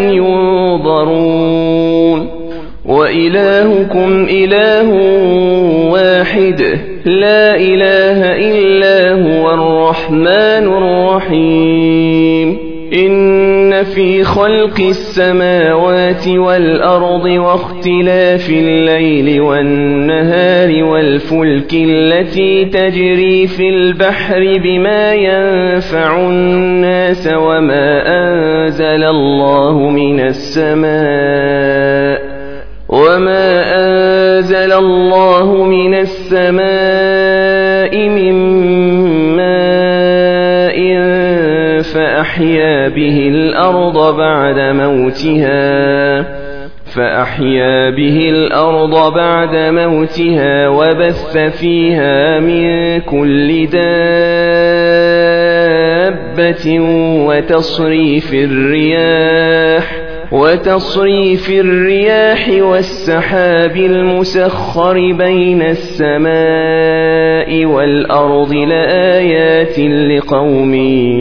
ينظرون وإلهكم إله واحد لا إله إلا هو الرحمن الرحيم إن في خلق السماوات والأرض واختلاف الليل والنهار والفلك التي تجري في البحر بما ينفع الناس وما أنزل الله من السماء وما أنزل الله من السماء من ماء فأحيا به الأرض بعد موتها فأحيا به الأرض بعد موتها وبث فيها من كل دابة وتصريف الرياح وتصريف الرياح والسحاب المسخر بين السماء والأرض لآيات لقوم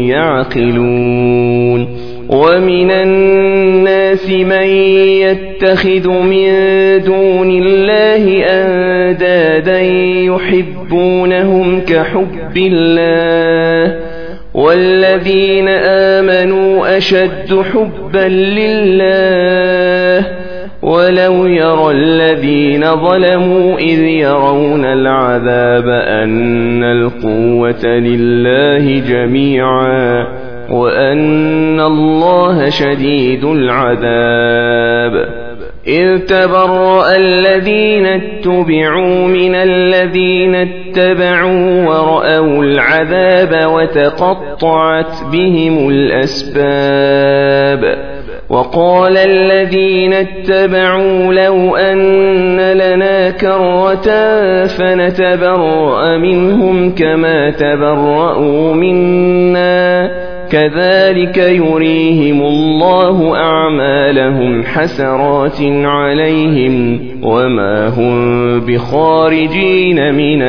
يعقلون ومن الناس من يتخذ من دون الله أندادا يحبونهم كحب الله والذين آمنوا أشد حبا لله ولو يرى الذين ظلموا إذ يرون العذاب أن القوة لله جميعا وأن الله شديد العذاب إذ تبرأ الذين اتبعوا من الذين اتبعوا ورأوا العذاب وتقطعت بهم الأسباب وقال الذين اتبعوا لو أن لنا كرة فنتبرأ منهم كما تبرأوا منا كذلك يريهم الله أعمالهم حسرات عليهم وما هم بخارجين من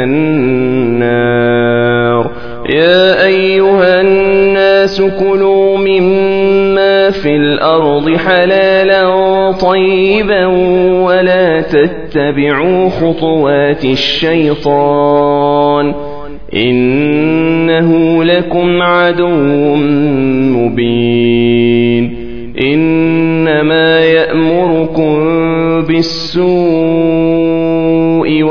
النار يا أيها الناس كلوا مما في الأرض حلالا طيبا ولا تتبعوا خطوات الشيطان إن إنه لكم عدو مبين إنما يأمركم بالسوء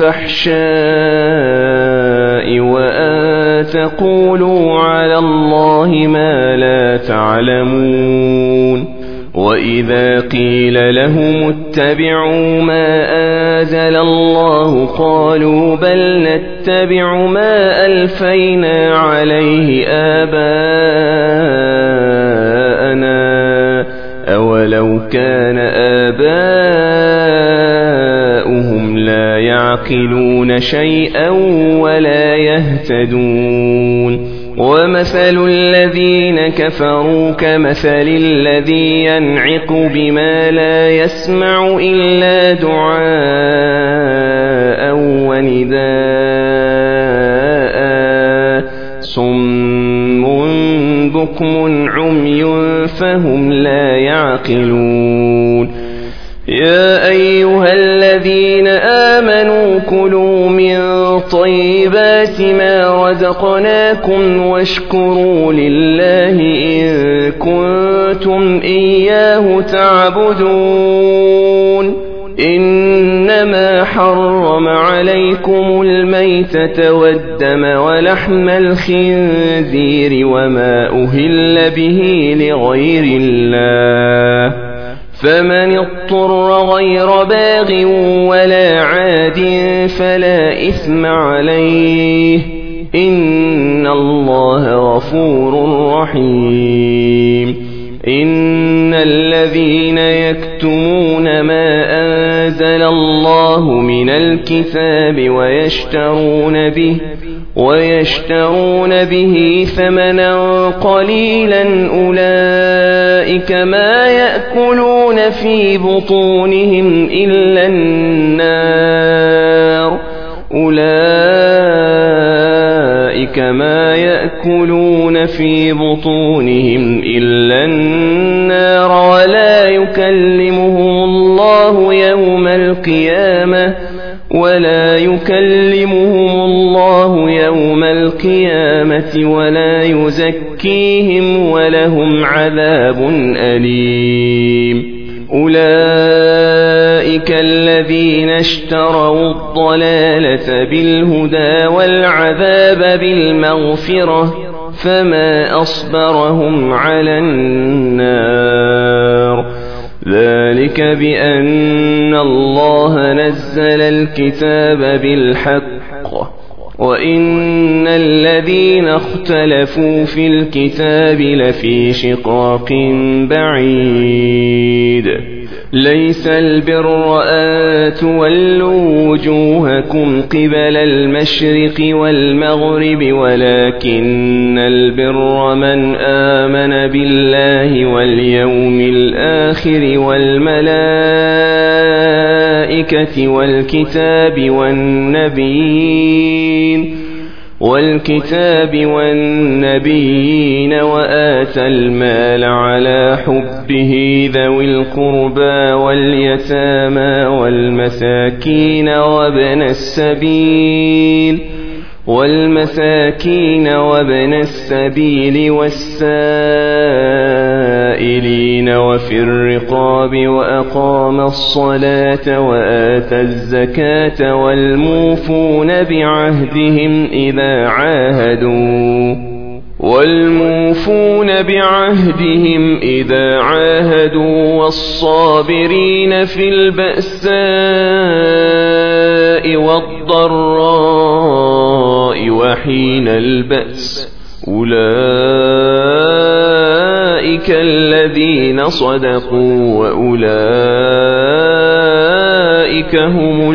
والفحشاء وأن تقولوا على الله ما لا تعلمون وإذا قيل لهم اتبعوا ما أنزل الله قالوا بل نتبع ما ألفينا عليه آباءنا أولو كان آباؤهم لا يعقلون شيئا ولا يهتدون ومثل الذين كفروا كمثل الذي ينعق بما لا يسمع إلا دعاء ونداء صم بكم عمي فهم لا يعقلون يا أيها الذين آمنوا كلوا من طيبات ما رزقناكم واشكروا لله إن كنتم إياه تعبدون إنما حرم عليكم الميتة والدم ولحم الخنزير وما أهل به لغير الله فمن اضطر غير باغ ولا عاد فلا إثم عليه إن الله غفور رحيم إن الذين يكتمون ما أنزل الله من الكتاب ويشترون به ويشترون به ثمنا قليلا أولئك ما يأكلون في بطونهم إلا النار أولئك ما يأكلون في بطونهم إلا النار ولا يكلمهم الله يوم القيامة ولا يكلمهم الله يوم القيامة ولا يزكيهم ولهم عذاب أليم أولئك الذين اشتروا الضلالة بالهدى والعذاب بالمغفرة فما أصبرهم على النار ذلك بأن الله نزل الكتاب بالحق وإن الذين اختلفوا في الكتاب لفي شقاق بعيد ليس البر أن تولوا وجوهكم قبل المشرق والمغرب ولكن البر من آمن بالله واليوم الآخر والملائكة والكتاب والنبيين والكتاب والنبيين وآتى المال على حبه ذوي القربى واليتامى والمساكين وابن السبيل والمساكين وابن السبيل والسائلين وفي الرقاب وأقام الصلاة وآتى الزكاة والموفون بعهدهم إذا عاهدوا والموفون بعهدهم إذا عاهدوا والصابرين في البأساء والضراء وحين البأس أولئك الذين صدقوا وأولئك هم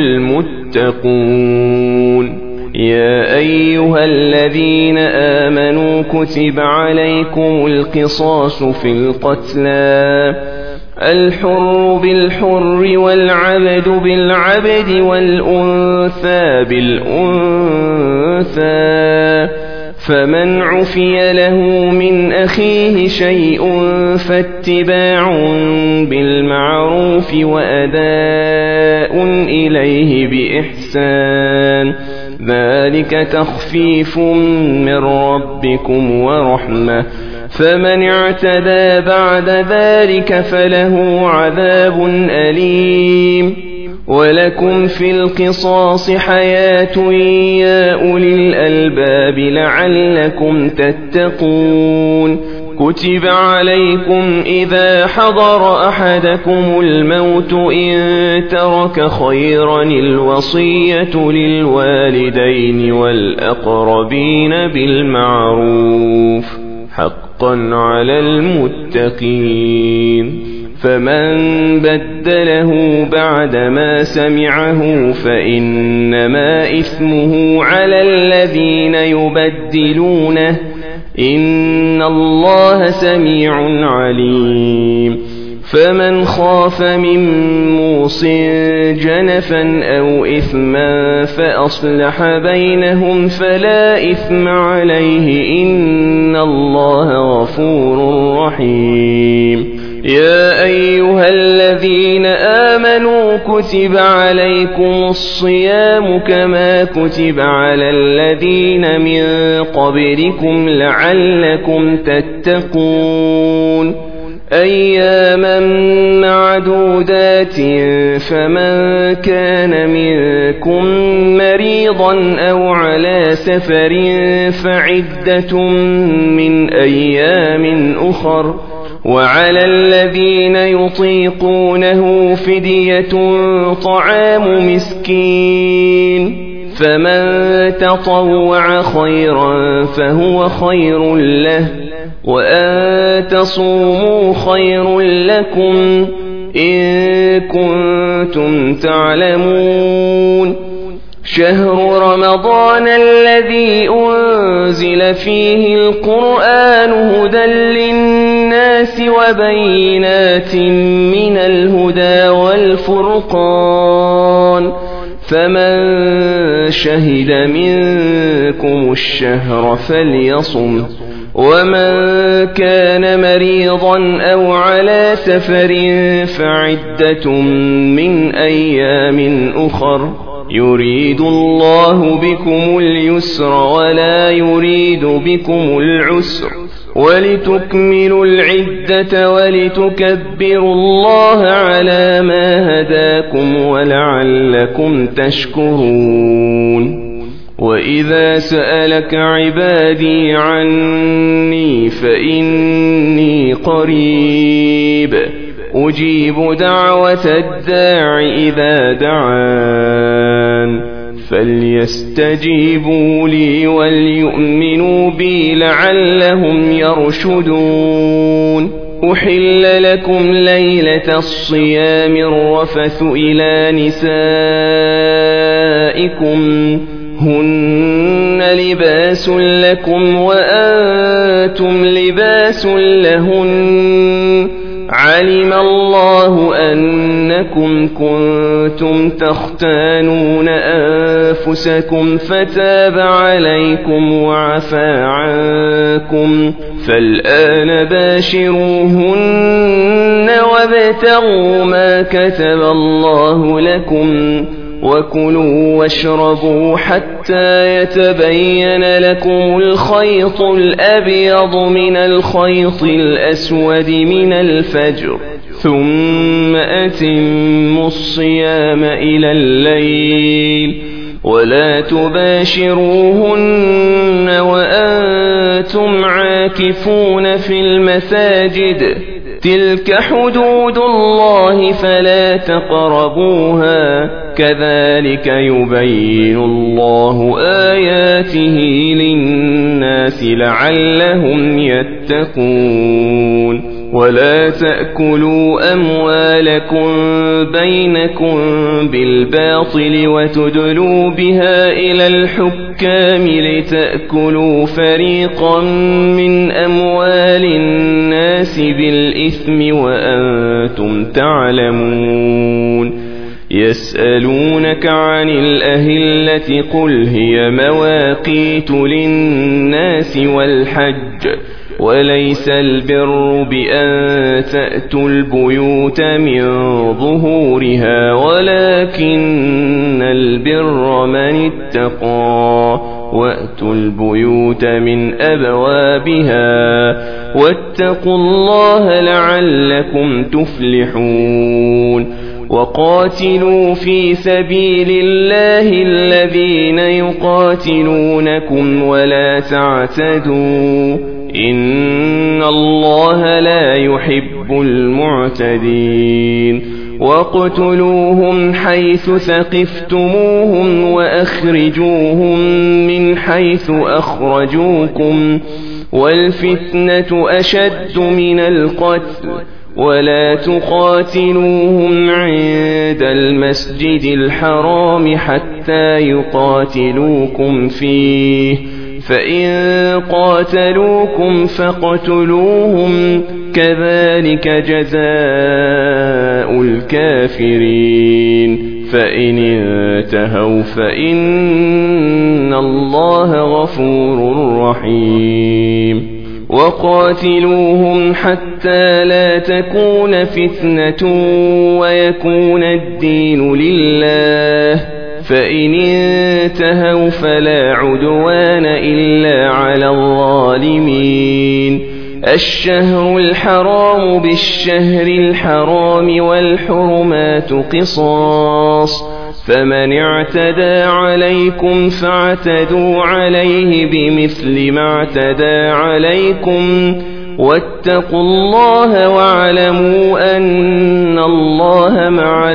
المتقون يا أيها الذين آمنوا كتب عليكم القصاص في القتلى الحر بالحر والعبد بالعبد والأنثى بالأنثى فمن عفي له من أخيه شيء فاتباع بالمعروف وأداء إليه بإحسان ذلك تخفيف من ربكم ورحمة فمن اعتدى بعد ذلك فله عذاب أليم ولكم في القصاص حياة يا أولي الألباب لعلكم تتقون كتب عليكم إذا حضر أحدكم الموت إن ترك خيرا الوصية للوالدين والأقربين بالمعروف حقا على المتقين فمن بدله بعدما سمعه فإنما إثمه على الذين يبدلونه إن الله سميع عليم فمن خاف من موص جنفا أو إثما فأصلح بينهم فلا إثم عليه إن الله غفور رحيم يا أيها الذين آمنوا كتب عليكم الصيام كما كتب على الذين من قبلكم لعلكم تتقون أياما معدودات فمن كان منكم مريضا أو على سفر فعدة من أيام أخر وعلى الذين يطيقونه فدية طعام مسكين فمن تطوع خيرا فهو خير له وأن تصوموا خير لكم إن كنتم تعلمون شهر رمضان الذي أنزل فيه القرآن هدى للناس وبينات من الهدى والفرقان فمن شهد منكم الشهر فليصم ومن كان مريضا أو على سفر فعدة من أيام أخر يريد الله بكم اليسر ولا يريد بكم العسر ولتكملوا العدة ولتكبروا الله على ما هداكم ولعلكم تشكرون وإذا سألك عبادي عني فإني قريب أجيب دعوة الداع إذا دعان فليستجيبوا لي وليؤمنوا بي لعلهم يرشدون أحل لكم ليلة الصيام الرفث إلى نسائكم هن لباس لكم وأنتم لباس لهن علم الله أنكم كنتم تختانون أنفسكم فتاب عليكم وعفى عنكم فالآن باشروهن وابتغوا ما كتب الله لكم وكلوا واشربوا حتى يتبين لكم الخيط الأبيض من الخيط الأسود من الفجر ثم أتموا الصيام إلى الليل ولا تباشروهن وأنتم عاكفون في المساجد تلك حدود الله فلا تقربوها كذلك يبين الله آياته للناس لعلهم يتقون ولا تأكلوا أموالكم بينكم بالباطل وتدلوا بها إلى الحكام لتأكلوا فريقا من أموال الناس بالإثم وأنتم تعلمون يسألونك عن الأهلة قل هي مواقيت للناس والحج وليس البر بأن تأتوا البيوت من ظهورها ولكن البر من اتقى وأتوا البيوت من أبوابها واتقوا الله لعلكم تفلحون وقاتلوا في سبيل الله الذين يقاتلونكم ولا تعتدوا إن الله لا يحب المعتدين واقتلوهم حيث ثقفتموهم وأخرجوهم من حيث أخرجوكم والفتنة أشد من القتل ولا تقاتلوهم عند المسجد الحرام حتى يقاتلوكم فيه فإن قاتلوكم فاقتلوهم كذلك جزاء الكافرين فإن انتهوا فإن الله غفور رحيم وقاتلوهم حتى لا تكون فتنة ويكون الدين لله فإن انتهوا فلا عدوان إلا على الظالمين الشهر الحرام بالشهر الحرام والحرمات قصاص فمن اعتدى عليكم فاعتدوا عليه بمثل ما اعتدى عليكم واتقوا الله واعلموا أن الله مع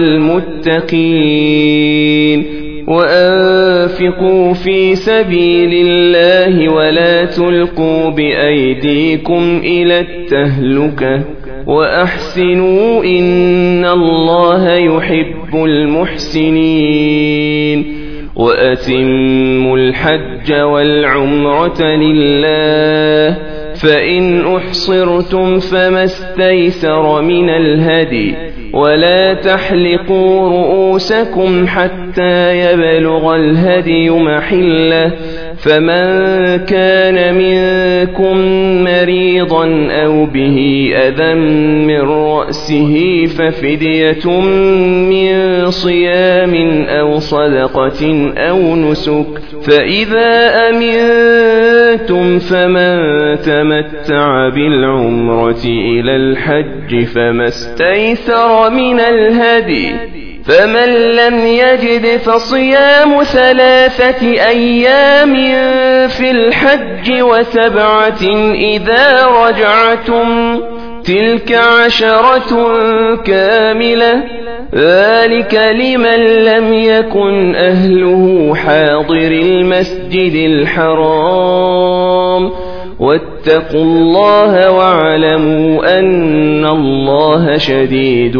المتقين وأنفقوا في سبيل الله ولا تلقوا بأيديكم إلى التهلكة وأحسنوا إن الله يحب المحسنين وأتموا الحج والعمرة لله فإن أحصرتم فما استيسر من الهدي ولا تحلقوا رؤوسكم حتى يبلغ الهدي محله فمن كان منكم مريضا أو به أذى من رأسه ففدية من صيام أو صدقة أو نسك فإذا أمنتم فمن تمتع بالعمرة إلى الحج فما استيسر من الهدي فمن لم يجد فصيام ثلاثة أيام في الحج وسبعة إذا رجعتم تلك عشرة كاملة ذلك لمن لم يكن أهله حاضر المسجد الحرام واتقوا الله واعلموا أن الله شديد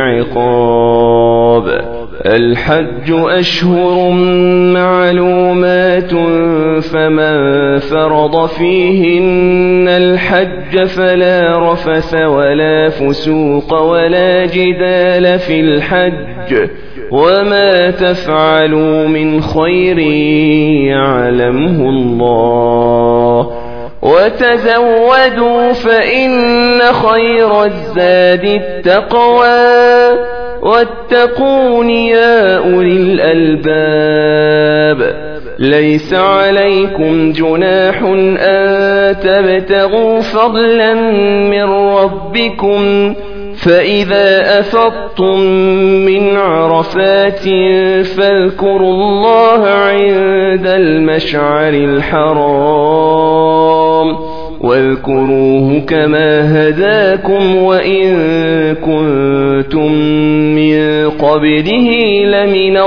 العقاب الحج أشهر معلومات فمن فرض فيهن الحج فلا رفث ولا فسوق ولا جدال في الحج وما تفعلوا من خير يعلمه الله وتزودوا فإن خير الزاد التقوى واتقون يا أولي الألباب ليس عليكم جناح أن تبتغوا فضلا من ربكم فإذا أفضتم من عرفات فاذكروا الله عند المشعر الحرام واذكروه كما هداكم وإن كنتم من قبله لمن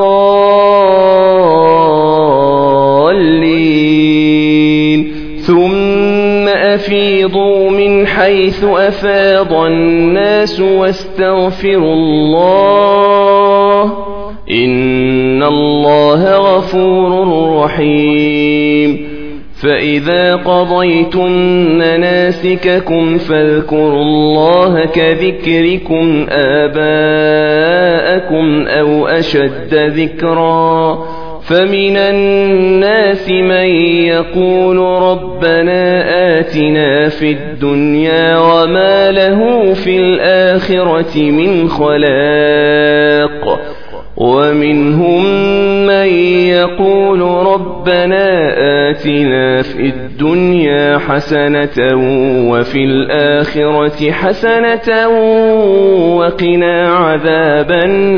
الضالين ثم أفيضوا من حيث أفاض الناس واستغفروا الله إن الله غفور رحيم فإذا قضيتم مناسككم فاذكروا الله كذكركم آباءكم أو أشد ذكرا فمن الناس من يقول ربنا آتنا في الدنيا وما له في الآخرة من خلاق ومنهم من يقول ربنا آتنا في الدنيا حسنة وفي الآخرة حسنة وقنا عذاب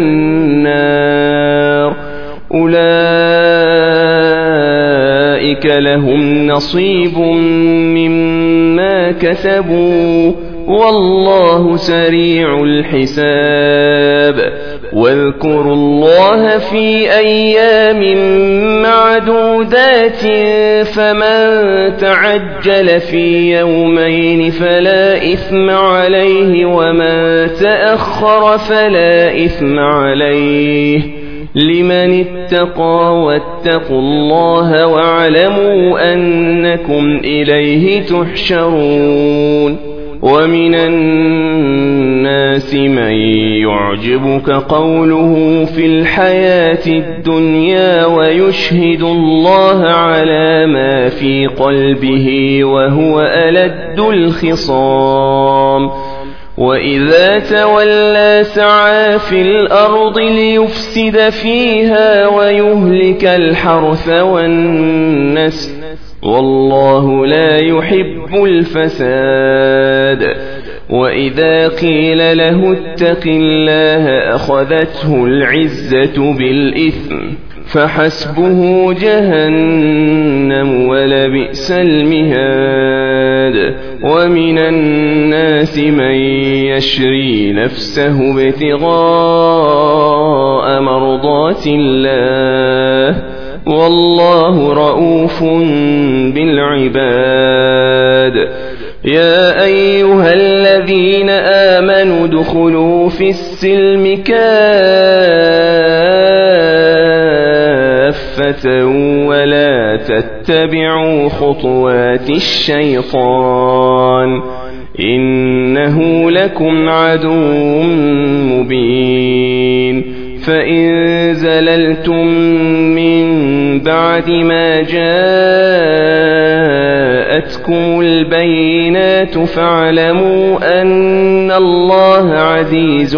النار أولئك لهم نصيب مما كسبوا والله سريع الحساب واذكروا الله في أيام معدودات فمن تعجل في يومين فلا إثم عليه ومن تأخر فلا إثم عليه لمن اتقى واتقوا الله واعلموا أنكم إليه تحشرون ومن الناس من يعجبك قوله في الحياة الدنيا ويشهد الله على ما في قلبه وهو ألد الخصام وإذا تولى سعى في الأرض ليفسد فيها ويهلك الحرث والنسل والله لا يحب الفساد وإذا قيل له اتق الله أخذته العزة بالإثم فحسبه جهنم ولبئس المهاد ومن الناس من يشري نفسه ابتغاء مرضات الله والله رؤوف بالعباد يا أيها الذين آمنوا ادخلوا في السلم كافة ولا تتبعوا خطوات الشيطان إنه لكم عدو مبين فإن زللتم من بعد ما جاءتكم البينات فاعلموا أن الله عزيز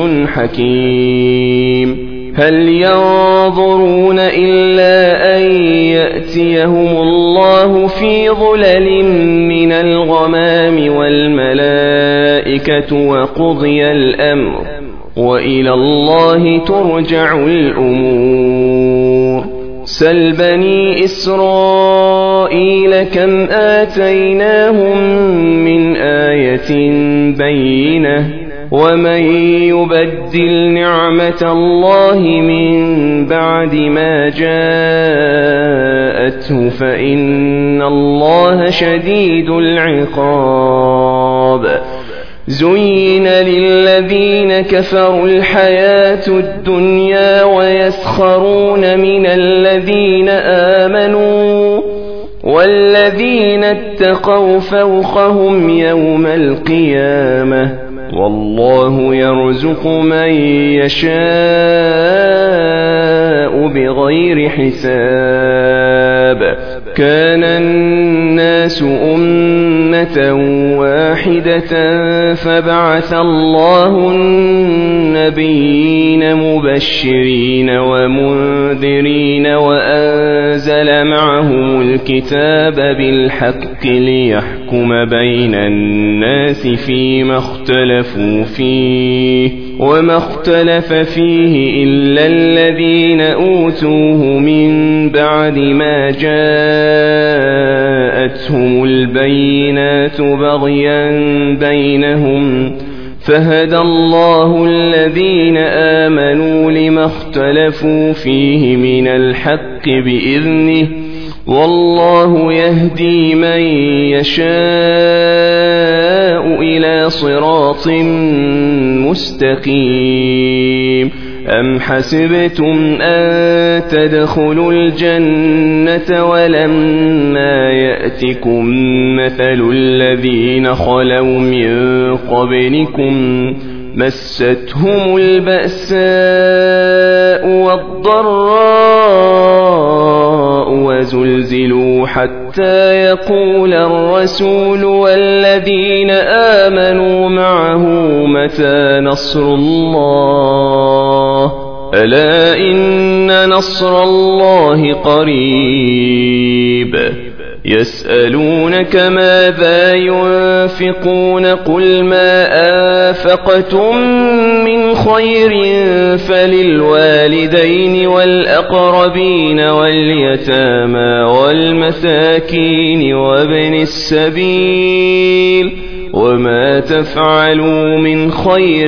حكيم هل ينظرون إلا أن يأتيهم الله في ظلل من الغمام والملائكة وقضي الأمر وإلى الله ترجع الأمور سل بني إسرائيل كم آتيناهم من آية بينة ومن يبدل نعمة الله من بعد ما جاءته فإن الله شديد العقاب زين للذين كفروا الحياة الدنيا ويسخرون من الذين آمنوا والذين اتقوا فوقهم يوم القيامة والله يرزق من يشاء بغير حساب كان الناس أمة واحدة فبعث الله النبيين مبشرين ومنذرين وأنزل معهم الكتاب بالحق ليحكم بين الناس فيما اختلفوا فيه وما اختلف فيه إلا الذين أوتوه من بعد ما جاءتهم البينات بغيا بينهم فهدى الله الذين آمنوا لما اختلفوا فيه من الحق بإذنه والله يهدي من يشاء إلى صراط مستقيم أم حسبتم أن تدخلوا الجنة ولما يأتكم مثل الذين خلوا من قبلكم مستهم البأساء والضراء وزلزلوا حتى يقول الرسول والذين آمنوا معه متى نصر الله ألا إن نصر الله قريب يسألونك ماذا ينفقون قل ما أنفقتم من خير فللوالدين والأقربين واليتامى والمساكين وابن السبيل وما تفعلوا من خير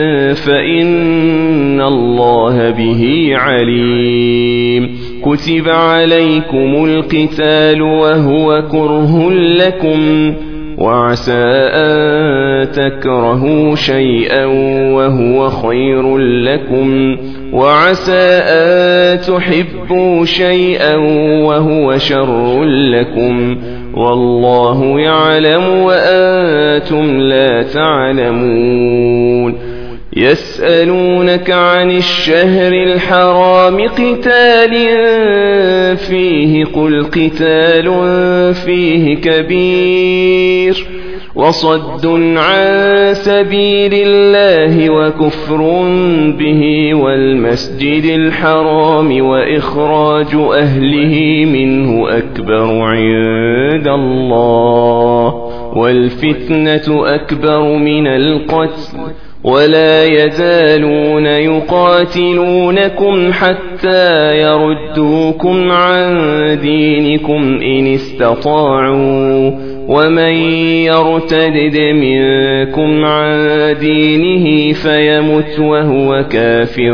فإن الله به عليم كتب عليكم القتال وهو كره لكم وعسى أن تكرهوا شيئا وهو خير لكم وعسى أن تحبوا شيئا وهو شر لكم والله يعلم وأنتم لا تعلمون يسألونك عن الشهر الحرام قتال فيه قل قتال فيه كبير وصد عن سبيل الله وكفر به والمسجد الحرام وإخراج أهله منه أكبر عند الله والفتنة أكبر من القتل ولا يزالون يقاتلونكم حتى يردوكم عن دينكم إن استطاعوا ومن يرتد منكم عن دينه فيمت وهو كافر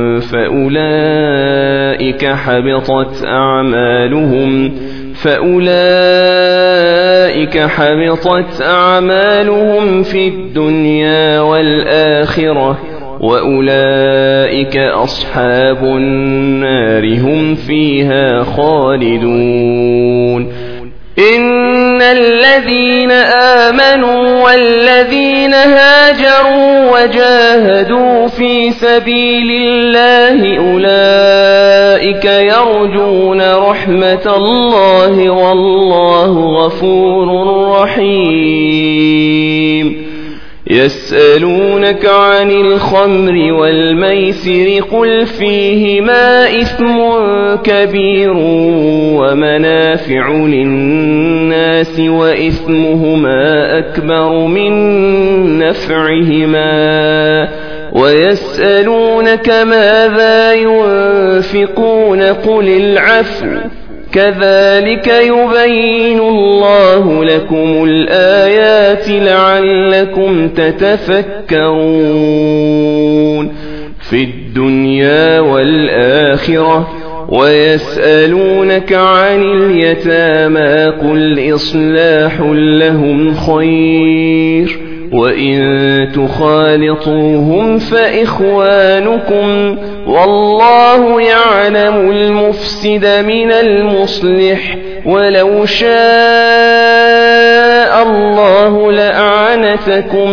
فأولئك حبطت أعمالهم فأولئك حبطت أعمالهم في الدنيا والآخرة وأولئك أصحاب النار هم فيها خالدون إن الذين آمنوا والذين هاجروا وجاهدوا في سبيل الله أولئك يرجون رحمة الله والله غفور رحيم يسألونك عن الخمر والميسر قل فيهما إثم كبير ومنافع للناس وإثمهما أكبر من نفعهما ويسألونك ماذا ينفقون قل العفو كذلك يبين الله لكم الآيات لعلكم تتفكرون في الدنيا والآخرة ويسألونك عن اليتامى قل إصلاح لهم خير وإن تخالطوهم فإخوانكم والله يعلم المفسد من المصلح ولو شاء الله لأعنتكم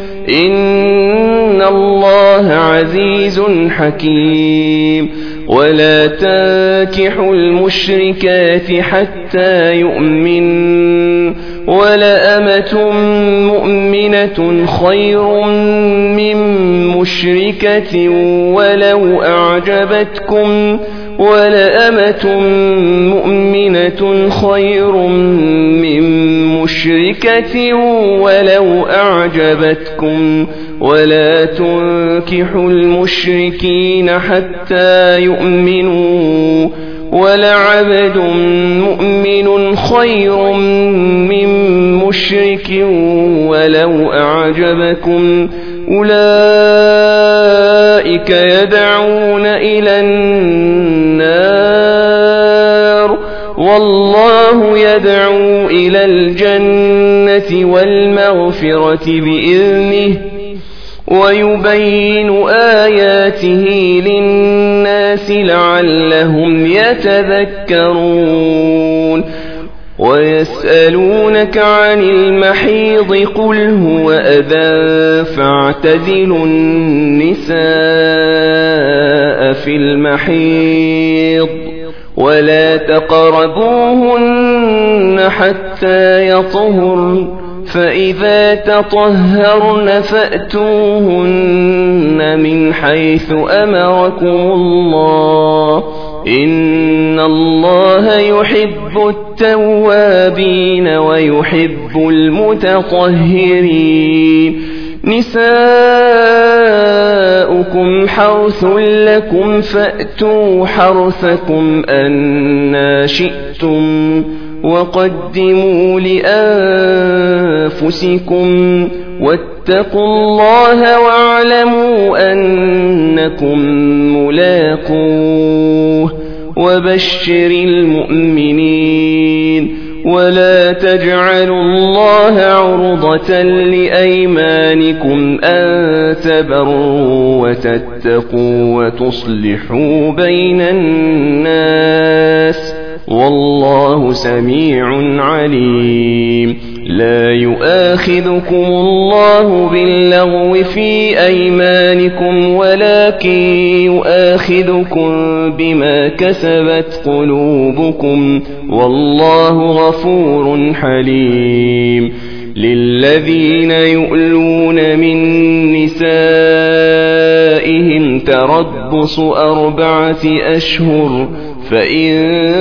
إن الله عزيز حكيم ولا تنكحوا المشركات حتى يؤمنوا ولأمة مؤمنة خير من مشركة ولو أعجبتكم ولأمة مؤمنة خير من مشركة ولو أعجبتكم ولا تنكحوا المشركين حتى يؤمنوا ولعبد مؤمن خير من مشرك ولو أعجبكم أولئك يدعون إلى النار والله يدعو إلى الجنة والمغفرة بإذنه ويبين آياته للناس لعلهم يتذكرون ويسألونك ويسألونك عن المحيض قل هو أذى فاعتزلوا النساء في المحيض ولا تقربوهن حتى يطهرن فإذا تطهرن فأتوهن من حيث أمركم الله إن الله يحب التوابين ويحب المتطهرين نساؤكم حرث لكم فأتوا حرثكم أنى شئتم وقدموا لأنفسكم واتقوا الله واعلموا أنكم ملاقوه وبشر المؤمنين ولا تجعلوا الله عرضة لأيمانكم أن تبروا وتتقوا وتصلحوا بين الناس والله سميع عليم لا يؤاخذكم الله باللغو في أيمانكم ولكن يؤاخذكم بما كسبت قلوبكم والله غفور حليم للذين يؤلون من نسائهم تربص أربعة أشهر فإن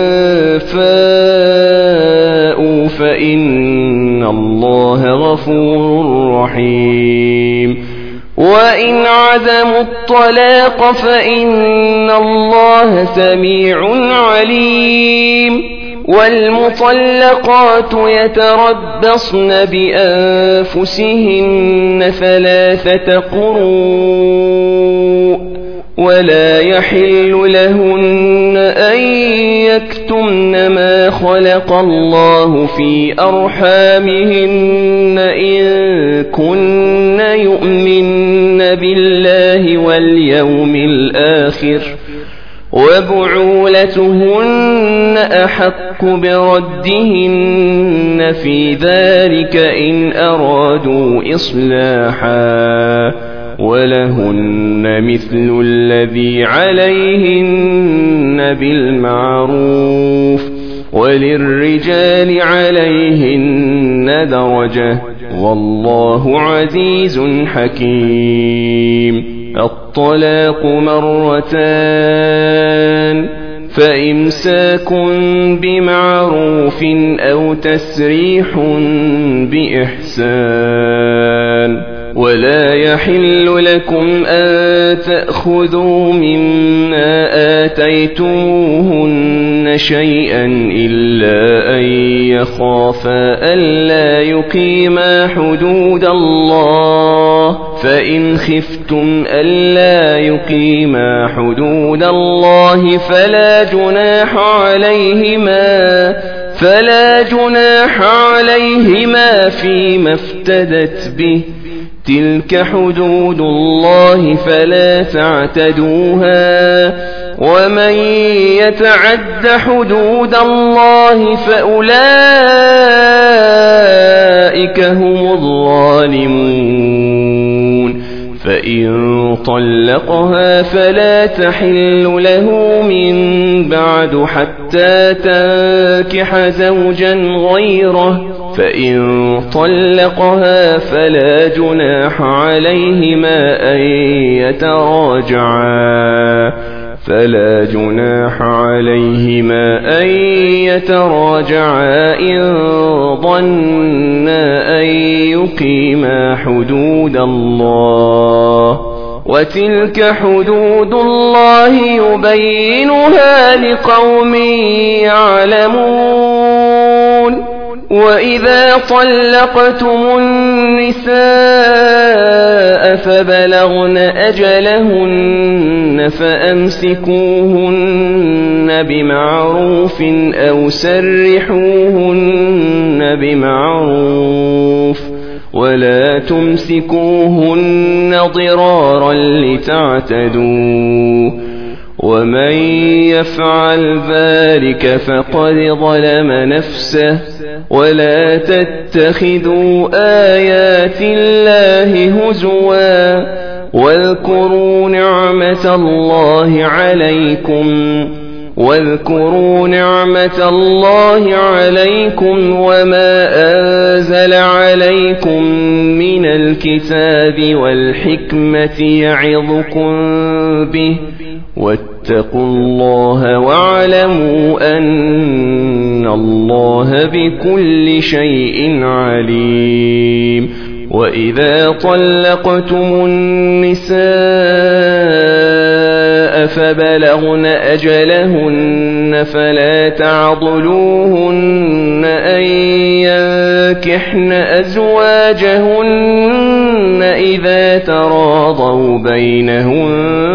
فاءوا فإن الله غفور رحيم وإن عزموا الطلاق فإن الله سميع عليم والمطلقات يتربصن بأنفسهن ثلاثة قروء ولا يحل لهن أن يكتمن ما خلق الله في أرحامهن إن كن يؤمن بالله واليوم الآخر وبعولتهن أحق بردهن في ذلك إن أرادوا إصلاحا ولهن مثل الذي عليهن بالمعروف وللرجال عليهن درجة والله عزيز حكيم الطلاق مرتان فإمساك بمعروف أو تسريح بإحسان ولا يحل لكم أن تأخذوا مما آتيتموهن شيئا إلا أن يخافا ألا يقيما حدود الله فإن خفتم ألا يقيما حدود الله فلا جناح عليهما فلا جناح عليهما فيما افتدت به تلك حدود الله فلا تعتدوها ومن يتعد حدود الله فأولئك هم الظالمون فإن طلقها فلا تحل له من بعد حتى تنكح زوجا غيره فإن طلقها فلا جناح عليهما أن يتراجعا فلا جناح عليهما أن يتراجعا إن ظنا أن يقيما حدود الله وتلك حدود الله يبينها لقوم يعلمون وإذا طلقتم النساء فبلغن أجلهن فأمسكوهن بمعروف أو سرحوهن بمعروف ولا تمسكوهن ضرارا لتعتدوا ومن يفعل ذلك فقد ظلم نفسه ولا تتخذوا آيات الله هزوا واذكروا نعمة الله عليكم واذكروا نعمة الله عليكم وما أنزل عليكم من الكتاب والحكمة يعظكم به واتقوا الله واعلموا أن الله بكل شيء عليم. وإذا طلقتم النساء فبلغن أجلهن فلا تعضلوهن أن ينكحن أزواجهن إذا تراضوا بينهم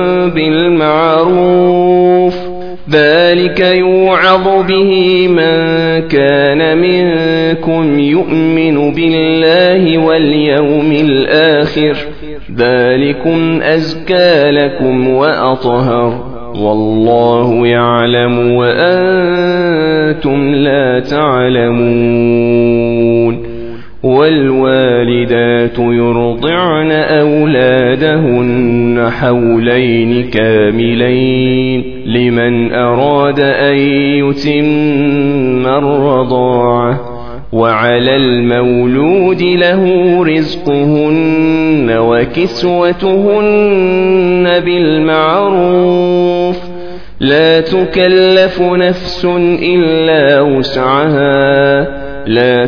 بالمعروف ذلك يوعظ به من كان منكم يؤمن بالله واليوم الآخر ذلكم أزكى لكم وأطهر والله يعلم وأنتم لا تعلمون. والوالدات يرضعن أولادهن حولين كاملين لمن أراد أن يتم الرضاعة وعلى المولود له رزقهن وكسوتهن بالمعروف لا تكلف نفس إلا وسعها لا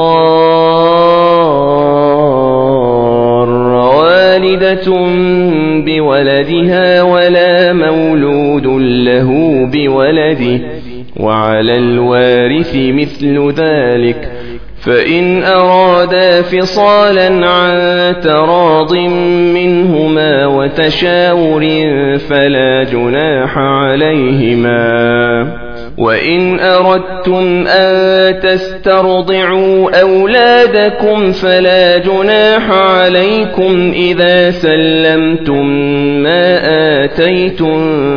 تضار والدة بولدها ولا مولود له بولده وعلى الوارث مثل ذلك فإن أرادا فصالا عن تراض منهما وتشاور فلا جناح عليهما. وإن أردتم أن تسترضعوا أولادكم فلا جناح عليكم إذا سلمتم ما آتيتم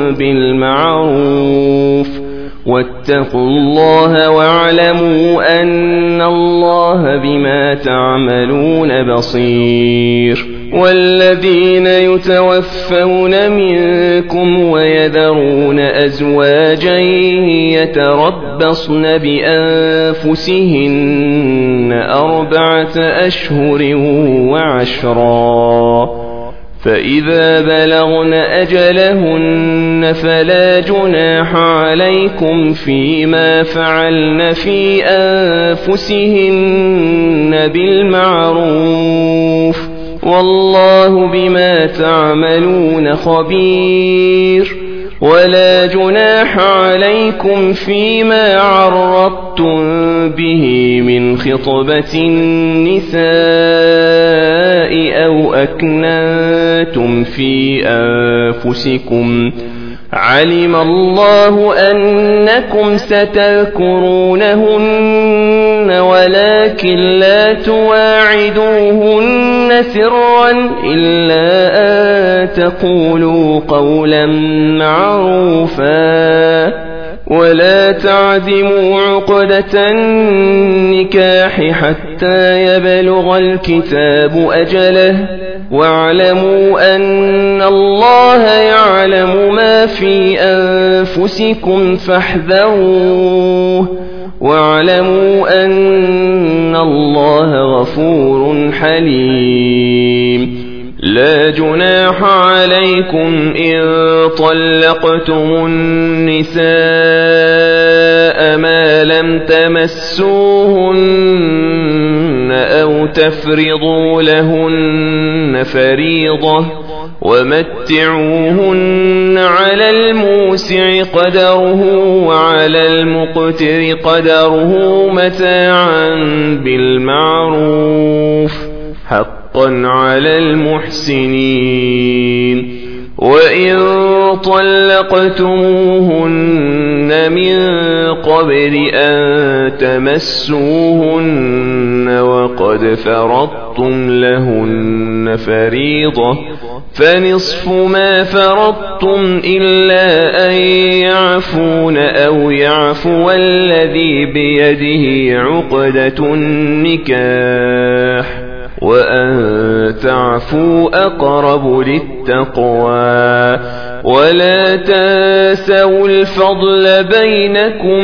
بالمعروف واتقوا الله واعلموا أن الله بما تعملون بصير. والذين يتوفون منكم ويذرون أزواجا يتربصن بأنفسهن أربعة أشهر وعشرا فإذا بلغن أجلهن فلا جناح عليكم فيما فعلن في أنفسهن بالمعروف والله بما تعملون خبير. ولا جناح عليكم فيما عرضتم به من خطبة النساء أو أكننتم في أنفسكم علم الله أنكم ستذكرونهن ولكن لا تواعدوهن سرا إلا أن تقولوا قولا معروفا ولا تعزموا عقدة النكاح حتى يبلغ الكتاب أجله واعلموا أن الله يعلم ما في أنفسكم فاحذروه واعلموا أن الله غفور حليم. لا جناح عليكم إن طلقتم النساء ما لم تمسوهن أو تفرضوا لهن فريضة ومتعوهن على الموسع قدره وعلى المقتر قدره متاعا بالمعروف حقا على المحسنين. وإن طلقتموهن من قبل أن تمسوهن وقد فرضتم لهن فريضة فنصف ما فرضتم إلا أن يعفون أو يعفو الذي بيده عقدة النكاح وأن تعفوا أقرب للتقوى ولا تنسوا الفضل بينكم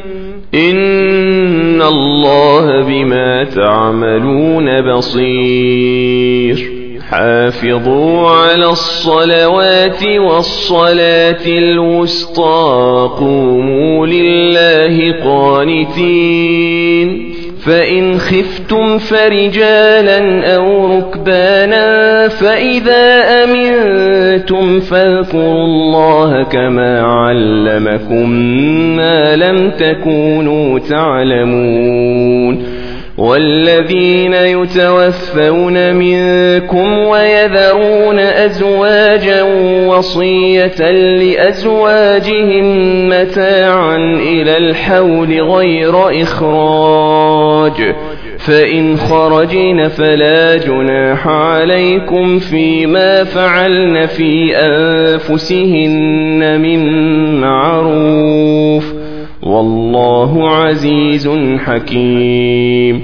إن الله بما تعملون بصير حافظوا على الصلوات والصلاة الوسطى قوموا لله قانتين فإن خفتم فرجالا أو ركبانا فإذا أمنتم فاذكروا الله كما علمكم ما لم تكونوا تعلمون والذين يتوفون منكم ويذرون أزواجا وصية لأزواجهم متاعا إلى الحول غير إخراج فإن خرجن فلا جناح عليكم فيما فعلن في أنفسهن من معروف والله عزيز حكيم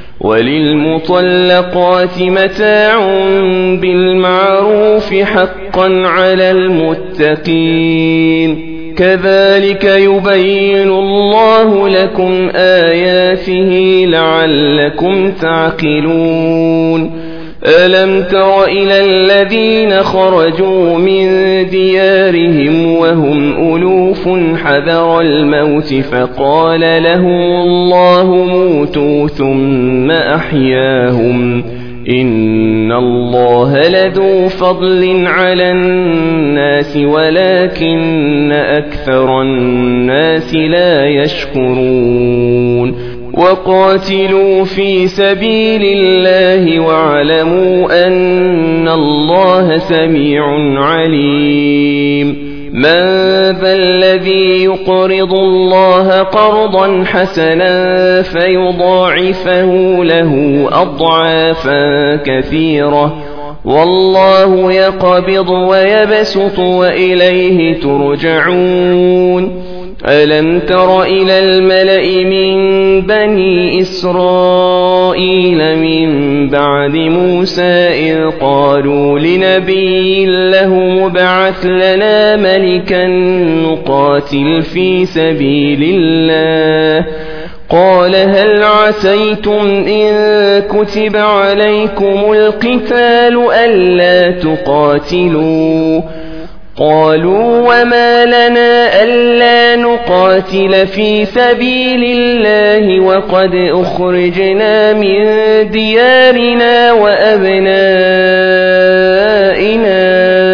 وللمطلقات متاع بالمعروف حقا على المتقين كذلك يبين الله لكم آياته لعلكم تعقلون ألم تر إلى الذين خرجوا من ديارهم وهم ألوف حذر الموت فقال لهم الله موتوا ثم أحياهم إن الله لذو فضل على الناس ولكن أكثر الناس لا يشكرون وقاتلوا في سبيل الله واعلموا أن الله سميع عليم من ذا الذي يقرض الله قرضا حسنا فيضاعفه له أضعافا كثيرة والله يقبض ويبسط وإليه ترجعون ألم تر إلى الملأ من بني إسرائيل من بعد موسى إذ قالوا لنبي له مبعث لنا ملكا نقاتل في سبيل الله قال هل عسيتم إن كتب عليكم القتال ألا تقاتلوا قالوا وما لنا ألا نقاتل في سبيل الله وقد أخرجنا من ديارنا وأبنائنا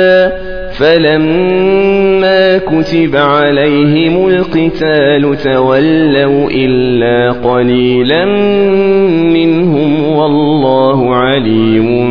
فلما كتب عليهم القتال تولوا إلا قليلا منهم والله عليم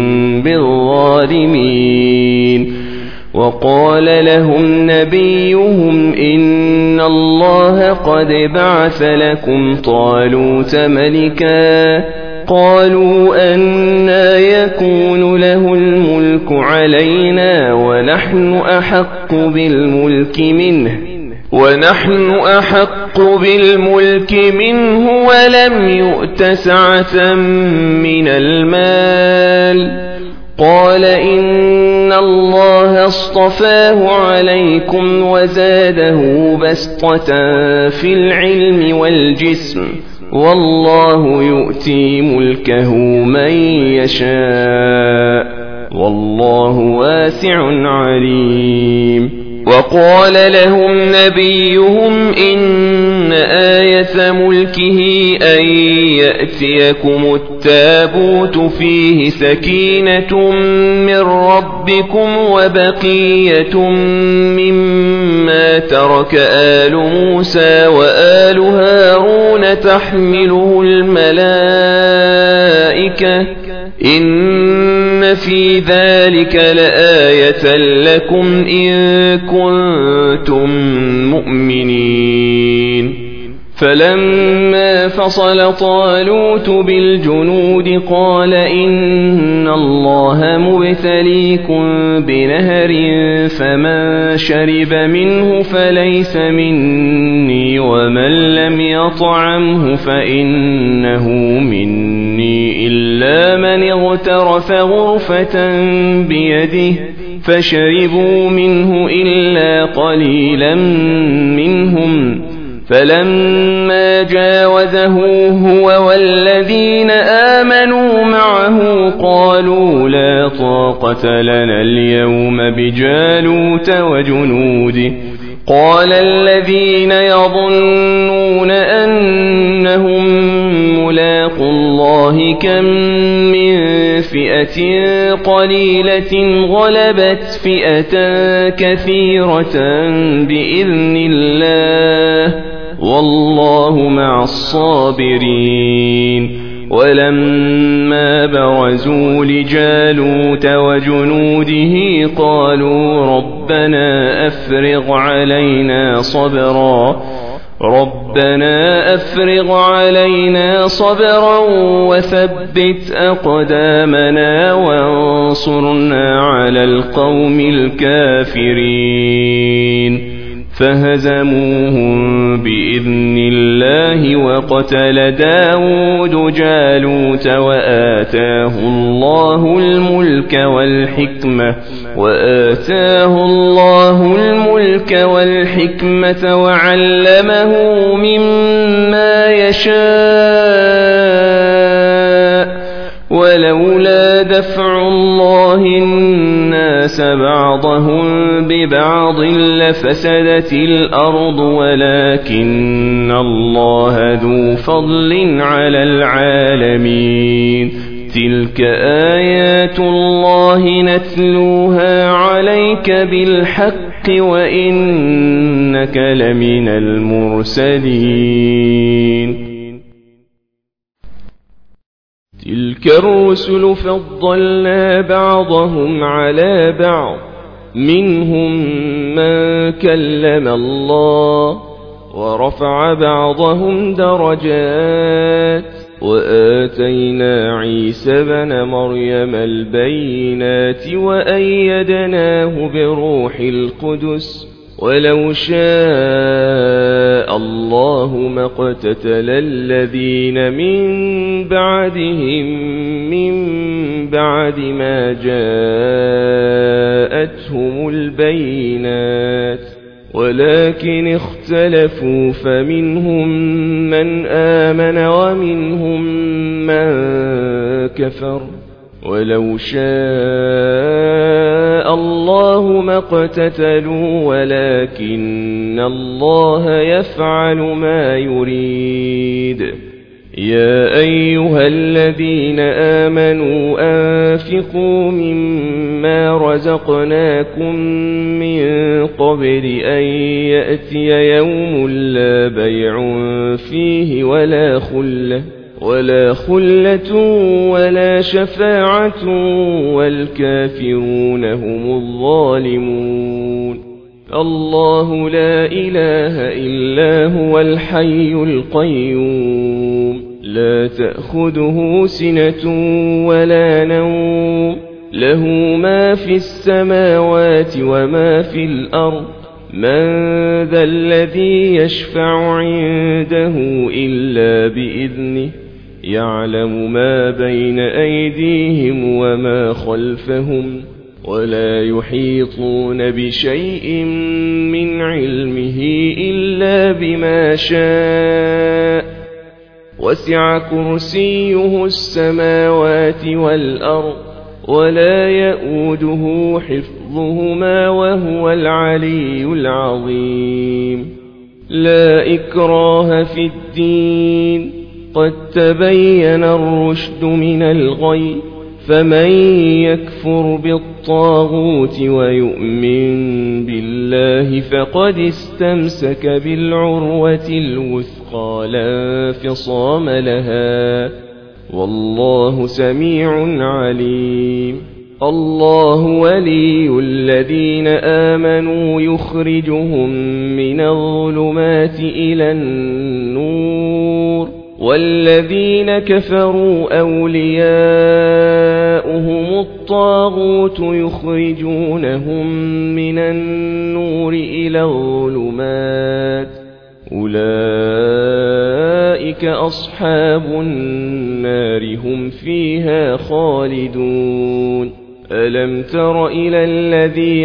بالظالمين وقال لهم نبيهم إن الله قد بعث لكم طالوت ملكا قالوا أنى يكون له الملك علينا ونحن أحق بالملك منه ونحن أحق بالملك منه ولم يؤت سعة من المال قال إن الله اصطفاه عليكم وزاده بسطة في العلم والجسم والله يؤتي ملكه من يشاء والله واسع عليم وقال لهم نبيهم إن آية ملكه أن يأتيكم التابوت فيه سكينة من ربكم وبقية مما ترك آل موسى وآل هارون تحمله الملائكة إن إن في ذلك لآية لكم إن كنتم مؤمنين فلما فصل طالوت بالجنود قال إن الله مبتليكم بنهر فمن شرب منه فليس مني ومن لم يطعمه فإنه مني إلا من اغترف غرفة بيده فشربوا منه إلا قليلا منهم فلما جاوزه هو والذين آمنوا معه قالوا لا طاقة لنا اليوم بجالوت وجنوده قال الذين يظنون أنهم ملاقو الله كم من فئة قليلة غلبت فئة كثيرة بإذن الله والله مع الصابرين ولما برزوا لجالوت وجنوده قالوا ربنا أفرغ علينا صبرا ربنا أفرغ علينا صبرا وثبت أقدامنا وانصرنا على القوم الكافرين فهزموهم بإذن الله وقتل داود جالوت وآتاه الله الملك والحكمة وآتاه الله الملك والحكمة وعلمه مما يشاء ولولا دفع الله الناس بعضهم ببعض لفسدت الأرض ولكن الله ذو فضل على العالمين تلك آيات الله نتلوها عليك بالحق وإنك لمن المرسلين تلك الرسل فضلنا بعضهم على بعض منهم من كلم الله ورفع بعضهم درجات وآتينا عيسى بن مريم البينات وأيدناه بروح القدس ولو شاء الله ما اقتتل الذين من بعدهم من بعد ما جاءتهم البينات ولكن اختلفوا فمنهم من آمن ومنهم من كفر ولو شاء الله ما اقتتلوا ولكن الله يفعل ما يريد يا أيها الذين آمنوا أنفقوا مما رزقناكم من قبل أن يأتي يوم لا بيع فيه ولا خلة ولا خلة ولا شفاعة والكافرون هم الظالمون الله لا إله إلا هو الحي القيوم لا تأخذه سنة ولا نوم له ما في السماوات وما في الأرض من ذا الذي يشفع عنده إلا بإذنه يعلم ما بين أيديهم وما خلفهم ولا يحيطون بشيء من علمه إلا بما شاء وسع كرسيه السماوات والأرض ولا يؤوده حفظهما وهو العلي العظيم لا إكراه في الدين قد تبين الرشد من الغي فمن يكفر بالطاغوت ويؤمن بالله فقد استمسك بالعروة الوثقى لا انفصام لها والله سميع عليم الله ولي الذين آمنوا يخرجهم من الظلمات إلى النور والذين كفروا أولياؤهم الطاغوت يخرجونهم من النور إلى الظلمات أولئك أصحاب النار هم فيها خالدون ألم تر إلى الذي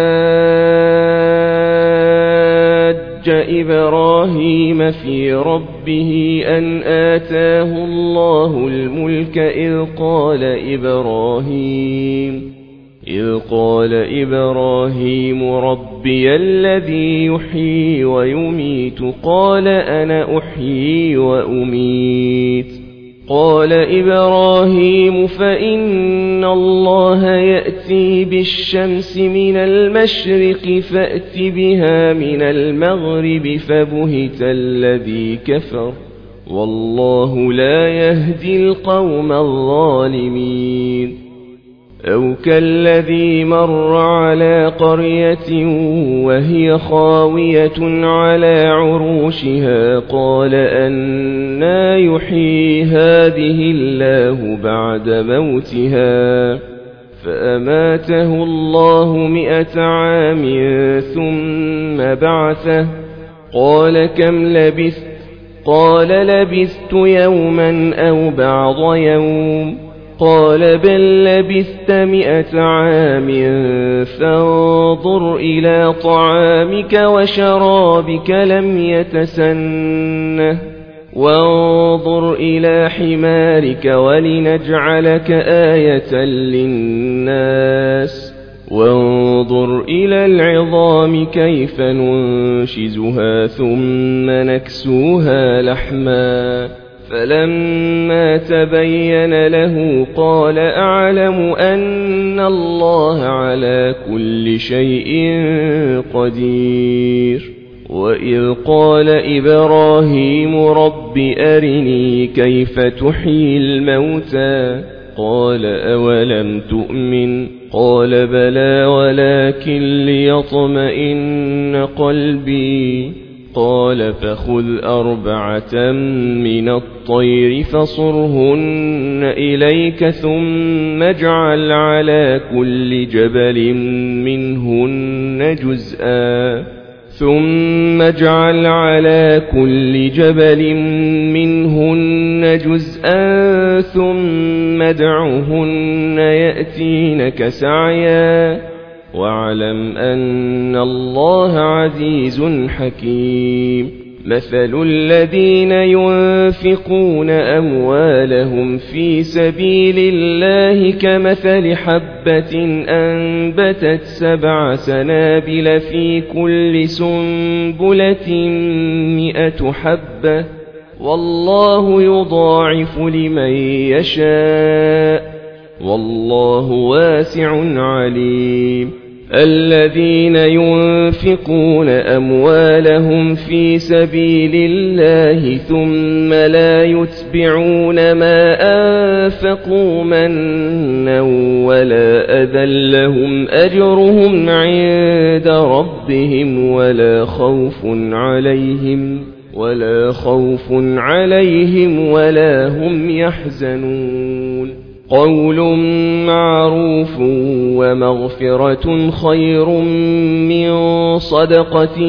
حاج إبراهيم في ربه أن آتاه الله الملك إذ قال إبراهيم إذ قال إبراهيم ربي الذي يحيي ويميت قال أنا أحيي وأميت قال إبراهيم فإن الله يأتي بالشمس من المشرق فأت بها من المغرب فبهت الذي كفر والله لا يهدي القوم الظالمين أو كالذي مر على قرية وهي خاوية على عروشها قال أنى يحيي هذه الله بعد موتها فأماته الله مئة عام ثم بعثه قال كم لبثت قال لبثت يوما أو بعض يوم قال بل لبثت مئة عام فانظر إلى طعامك وشرابك لم يتسنه وانظر إلى حمارك ولنجعلك آية للناس وانظر إلى العظام كيف ننشزها ثم نكسوها لحما فلما تبين له قال أعلم أن الله على كل شيء قدير وإذ قال إبراهيم رب أرني كيف تحيي الموتى قال أولم تؤمن قال بلى ولكن ليطمئن قلبي قال فخذ أربعة من الطير فصرهن إليك ثم اجعل على كل جبل منهن جزءا ثم اجعل على كل جبل منهن جزءا ثم ادعهن يأتينك سعيا واعلم أن الله عزيز حكيم مثل الذين ينفقون أموالهم في سبيل الله كمثل حبة أنبتت سبع سنابل في كل سنبلة مئة حبة والله يضاعف لمن يشاء والله واسع عليم الذين ينفقون أموالهم في سبيل الله ثم لا يتبعون ما أنفقوا منا ولا أذى لهم أجرهم عند ربهم ولا خوف عليهم ولا خوف عليهم ولا هم يحزنون قول معروف ومغفرة خير من صدقة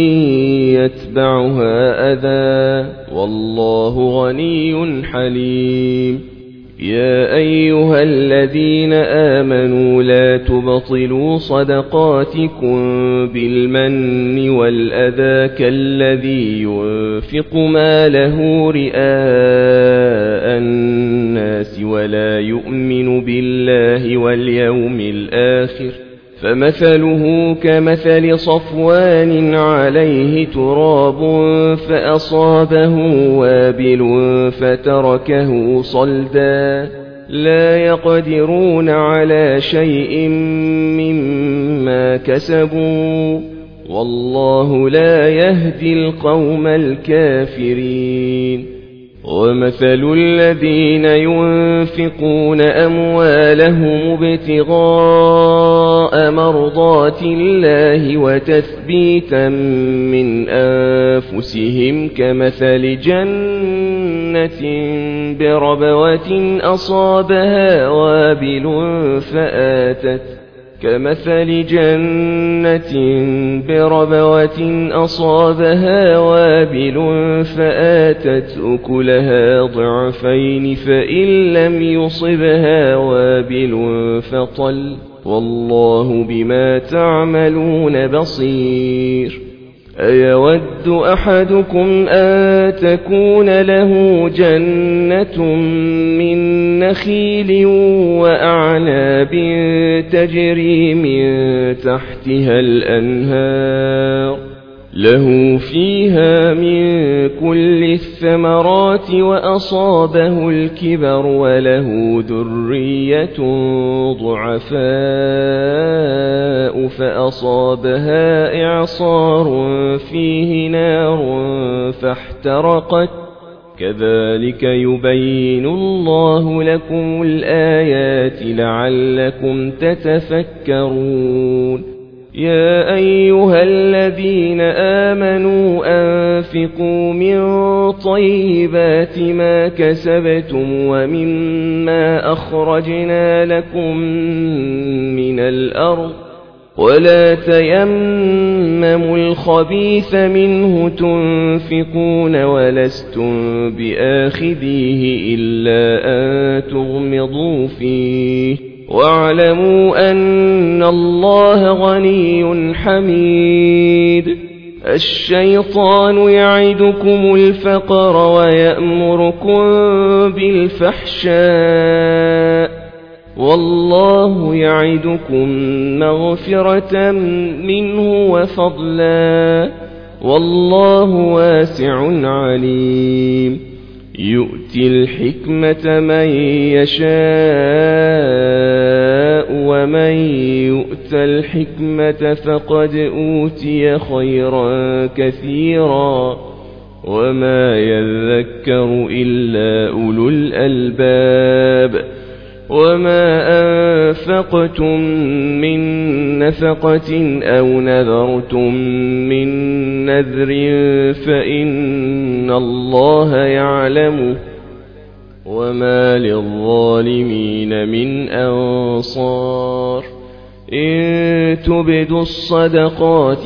يتبعها أذى والله غني حليم يا أيها الذين آمنوا لا تبطلوا صدقاتكم بالمن والأذى كالذي ينفق ماله رئاء الناس ولا يؤمن بالله واليوم الآخر فمثله كمثل صفوان عليه تراب فأصابه وابل فتركه صلدا لا يقدرون على شيء مما كسبوا والله لا يهدي القوم الكافرين ومثل الذين ينفقون أموالهم ابتغاء مرضات الله وتثبيتا من أنفسهم كمثل جنة بربوة أصابها وابل فآتت كمثل جنة بربوة أصابها وابل فآتت أكلها ضعفين فإن لم يصبها وابل فطل والله بما تعملون بصير. أيود أحدكم أن تكون له جنة من نخيل وأعناب تجري من تحتها الأنهار له فيها من كل الثمرات وأصابه الكبر وله ذرية ضعفاء فأصابها إعصار فيه نار فاحترقت كذلك يبين الله لكم الآيات لعلكم تتفكرون. يا أيها الذين آمنوا أنفقوا من طيبات ما كسبتم ومما أخرجنا لكم من الأرض ولا تيمموا الخبيث منه تنفقون ولستم بآخذيه إلا أن تغمضوا فيه واعلموا أن الله غني حميد. الشيطان يعدكم الفقر ويأمركم بالفحشاء والله يعدكم مغفرة منه وفضلا والله واسع عليم. يؤتي الحكمة من يشاء ومن يؤت الحكمة فقد أوتي خيرا كثيرا وما يذكر إلا أولو الألباب. وما أنفقتم من نفقة أو نذرتم من نذر فإن الله يعلمه وما للظالمين من أنصار. إن تبدوا الصدقات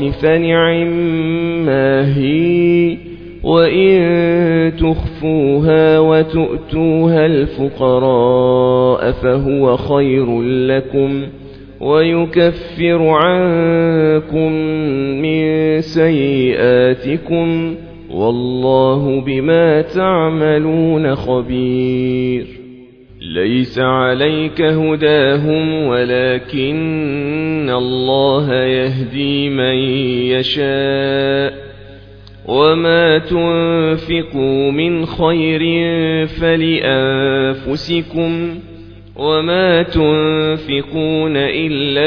فنعما هي وإن تخفوها وتؤتوها الفقراء فهو خير لكم ويكفر عنكم من سيئاتكم والله بما تعملون خبير. ليس عليك هداهم ولكن الله يهدي من يشاء وما تنفقوا من خير فلأنفسكم وما تنفقون إلا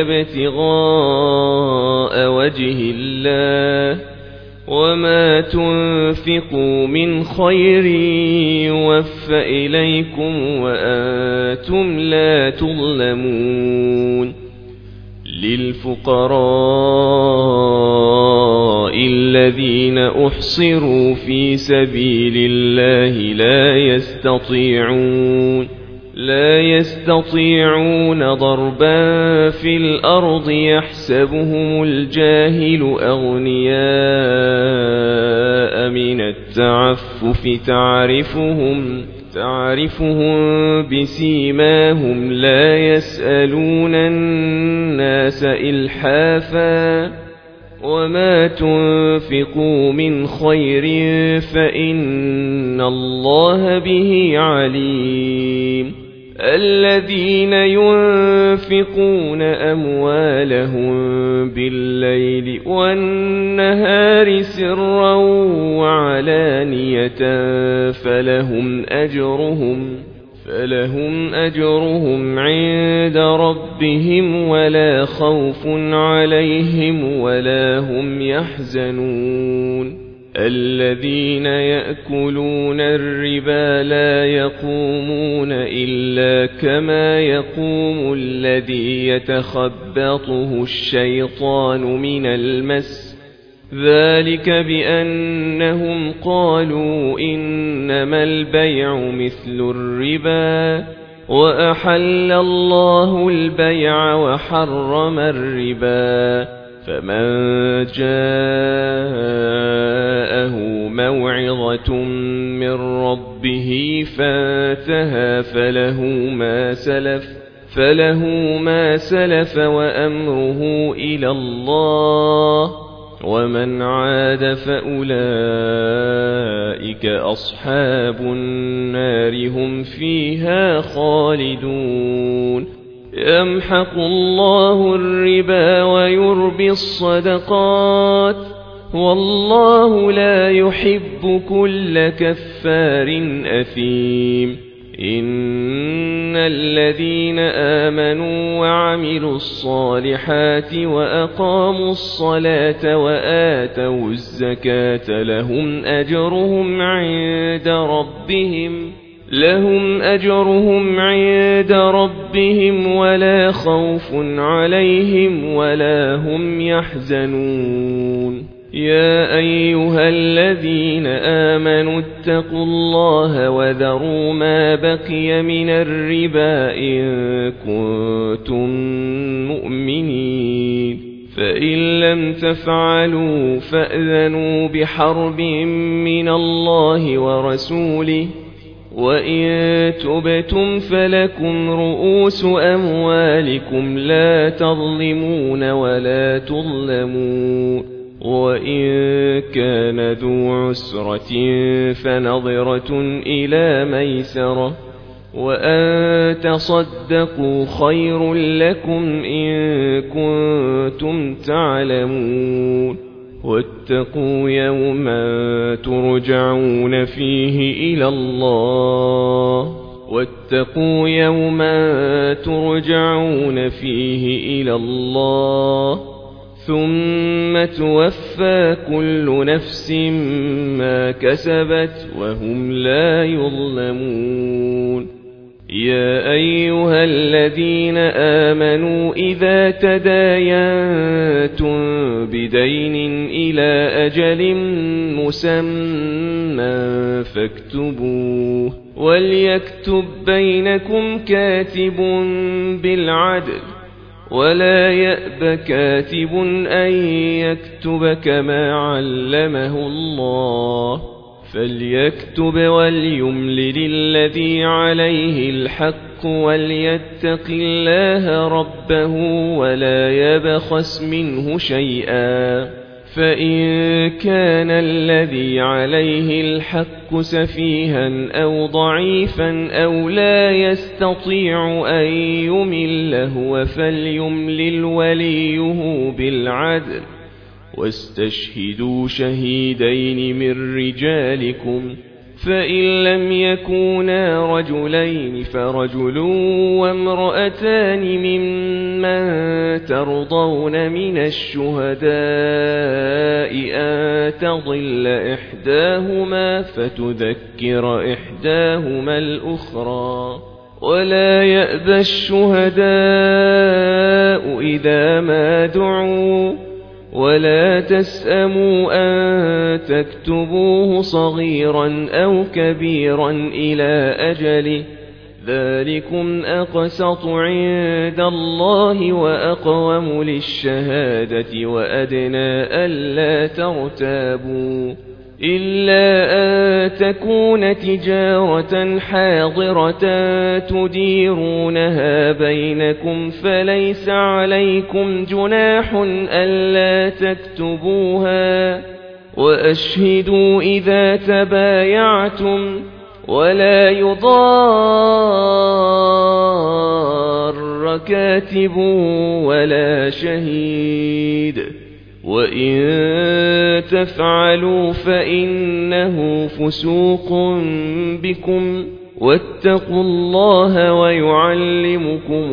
ابتغاء وجه الله وما تنفقوا من خير يوفى إليكم وأنتم لا تظلمون. للفقراء الذين أحصروا في سبيل الله لا يستطيعون لا يستطيعون ضربا في الأرض يحسبهم الجاهل أغنياء من التعفف تعرفهم تعرفهم بسيماهم لا يسألون الناس إلحافا وما تنفقوا من خير فإن الله به عليم. الذين ينفقون أموالهم بالليل والنهار سرا وعلانية فلهم أجرهم فلهم أجرهم عند ربهم ولا خوف عليهم ولا هم يحزنون. الذين يأكلون الربا لا يقومون إلا كما يقوم الذي يتخبطه الشيطان من المس ذلك بأنهم قالوا إنما البيع مثل الربا وأحل الله البيع وحرم الربا فمن جاءه موعظة من ربه فانتهى فله ما سلف فله ما سلف وأمره إلى الله ومن عاد فأولئك أصحاب النار هم فيها خالدون يمحق الله الربا ويربي الصدقات والله لا يحب كل كفار أثيم إن الذين آمنوا وعملوا الصالحات وأقاموا الصلاة وآتوا الزكاة لهم أجرهم عند ربهم لهم أجرهم عند ربهم ولا خوف عليهم ولا هم يحزنون يا أيها الذين آمنوا اتقوا الله وذروا ما بقي من الربا إن كنتم مؤمنين فإن لم تفعلوا فأذنوا بحرب من الله ورسوله وإن تبتم فلكم رؤوس أموالكم لا تظلمون ولا تظلمون وإن كان ذو عسرة فنظرة إلى ميسرة وأن تصدقوا خير لكم إن كنتم تعلمون واتقوا يوما ترجعون فيه إلى الله واتقوا يوما ترجعون فيه إلى الله ثم توفى كل نفس ما كسبت وهم لا يظلمون يا أيها الذين آمنوا إذا تداينتم بدين إلى أجل مسمى فاكتبوه وليكتب بينكم كاتب بالعدل ولا يأب كاتب أن يكتب كما علمه الله فليكتب وليملل الذي عليه الحق وليتق الله ربه ولا يبخس منه شيئا فإن كان الذي عليه الحق سفيها أو ضعيفا أو لا يستطيع أن يمل هو فليملل وليه بالعدل واستشهدوا شهيدين من رجالكم فإن لم يكونا رجلين فرجل وامرأتان ممن ترضون من الشهداء أن تضل إحداهما فتذكر إحداهما الأخرى ولا يأبى الشهداء إذا ما دعوا ولا تسأموا أن تكتبوه صغيرا أو كبيرا إلى أجله ذلكم أقسط عند الله وأقوم للشهادة وأدنى ألا ترتابوا إلا أن تكون تجارة حاضرة تديرونها بينكم فليس عليكم جناح ألا تكتبوها وأشهدوا إذا تبايعتم ولا يضار كاتب ولا شهيد وإن تفعلوا فإنه فسوق بكم واتقوا الله ويعلمكم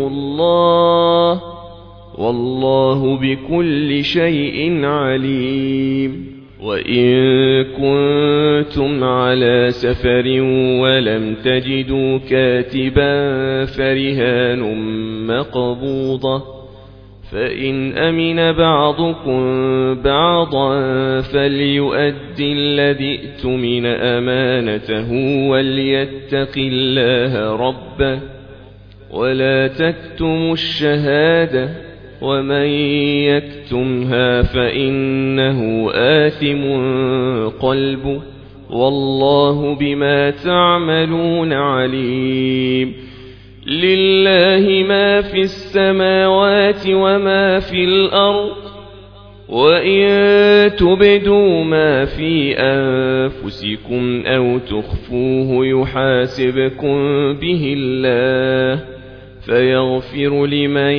الله والله بكل شيء عليم وإن كنتم على سفر ولم تجدوا كاتبا فرهان مقبوضة، فإن أمن بعضكم بعضا فليؤد الذي ائتمن أمانته وليتق الله ربه ولا تكتموا الشهادة ومن يكتمها فإنه آثم قلبه والله بما تعملون عليم. لله ما في السماوات وما في الأرض، وإن تبدوا ما في أنفسكم أو تخفوه يحاسبكم به الله فيغفر لمن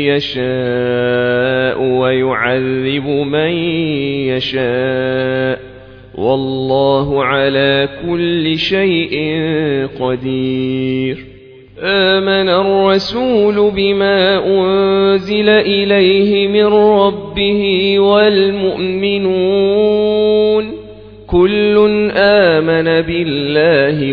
يشاء ويعذب من يشاء والله على كل شيء قدير. آمن الرسول بما أنزل إليه من ربه والمؤمنون كل آمن بالله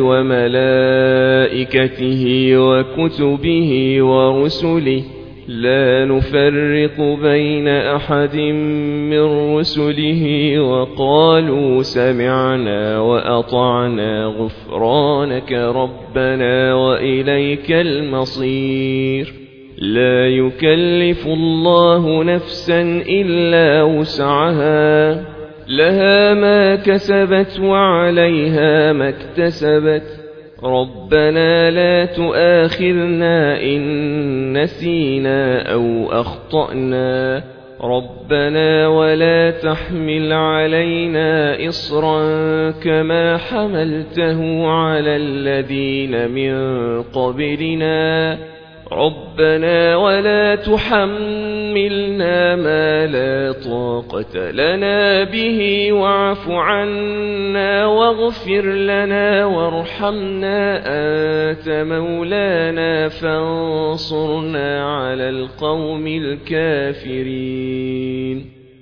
وملائكته وكتبه ورسله لا نفرق بين أحد من رسله وقالوا سمعنا وأطعنا غفرانك ربنا وإليك المصير. لا يكلف الله نفسا إلا وسعها لها ما كسبت وعليها ما اكتسبت ربنا لا تؤاخذنا إن نسينا أو أخطأنا ربنا ولا تحمل علينا إصرا كما حملته على الذين من قبلنا ربنا ولا تحملنا ما لا طاقة لنا به واعف عنا واغفر لنا وارحمنا أنت مولانا فانصرنا على القوم الكافرين.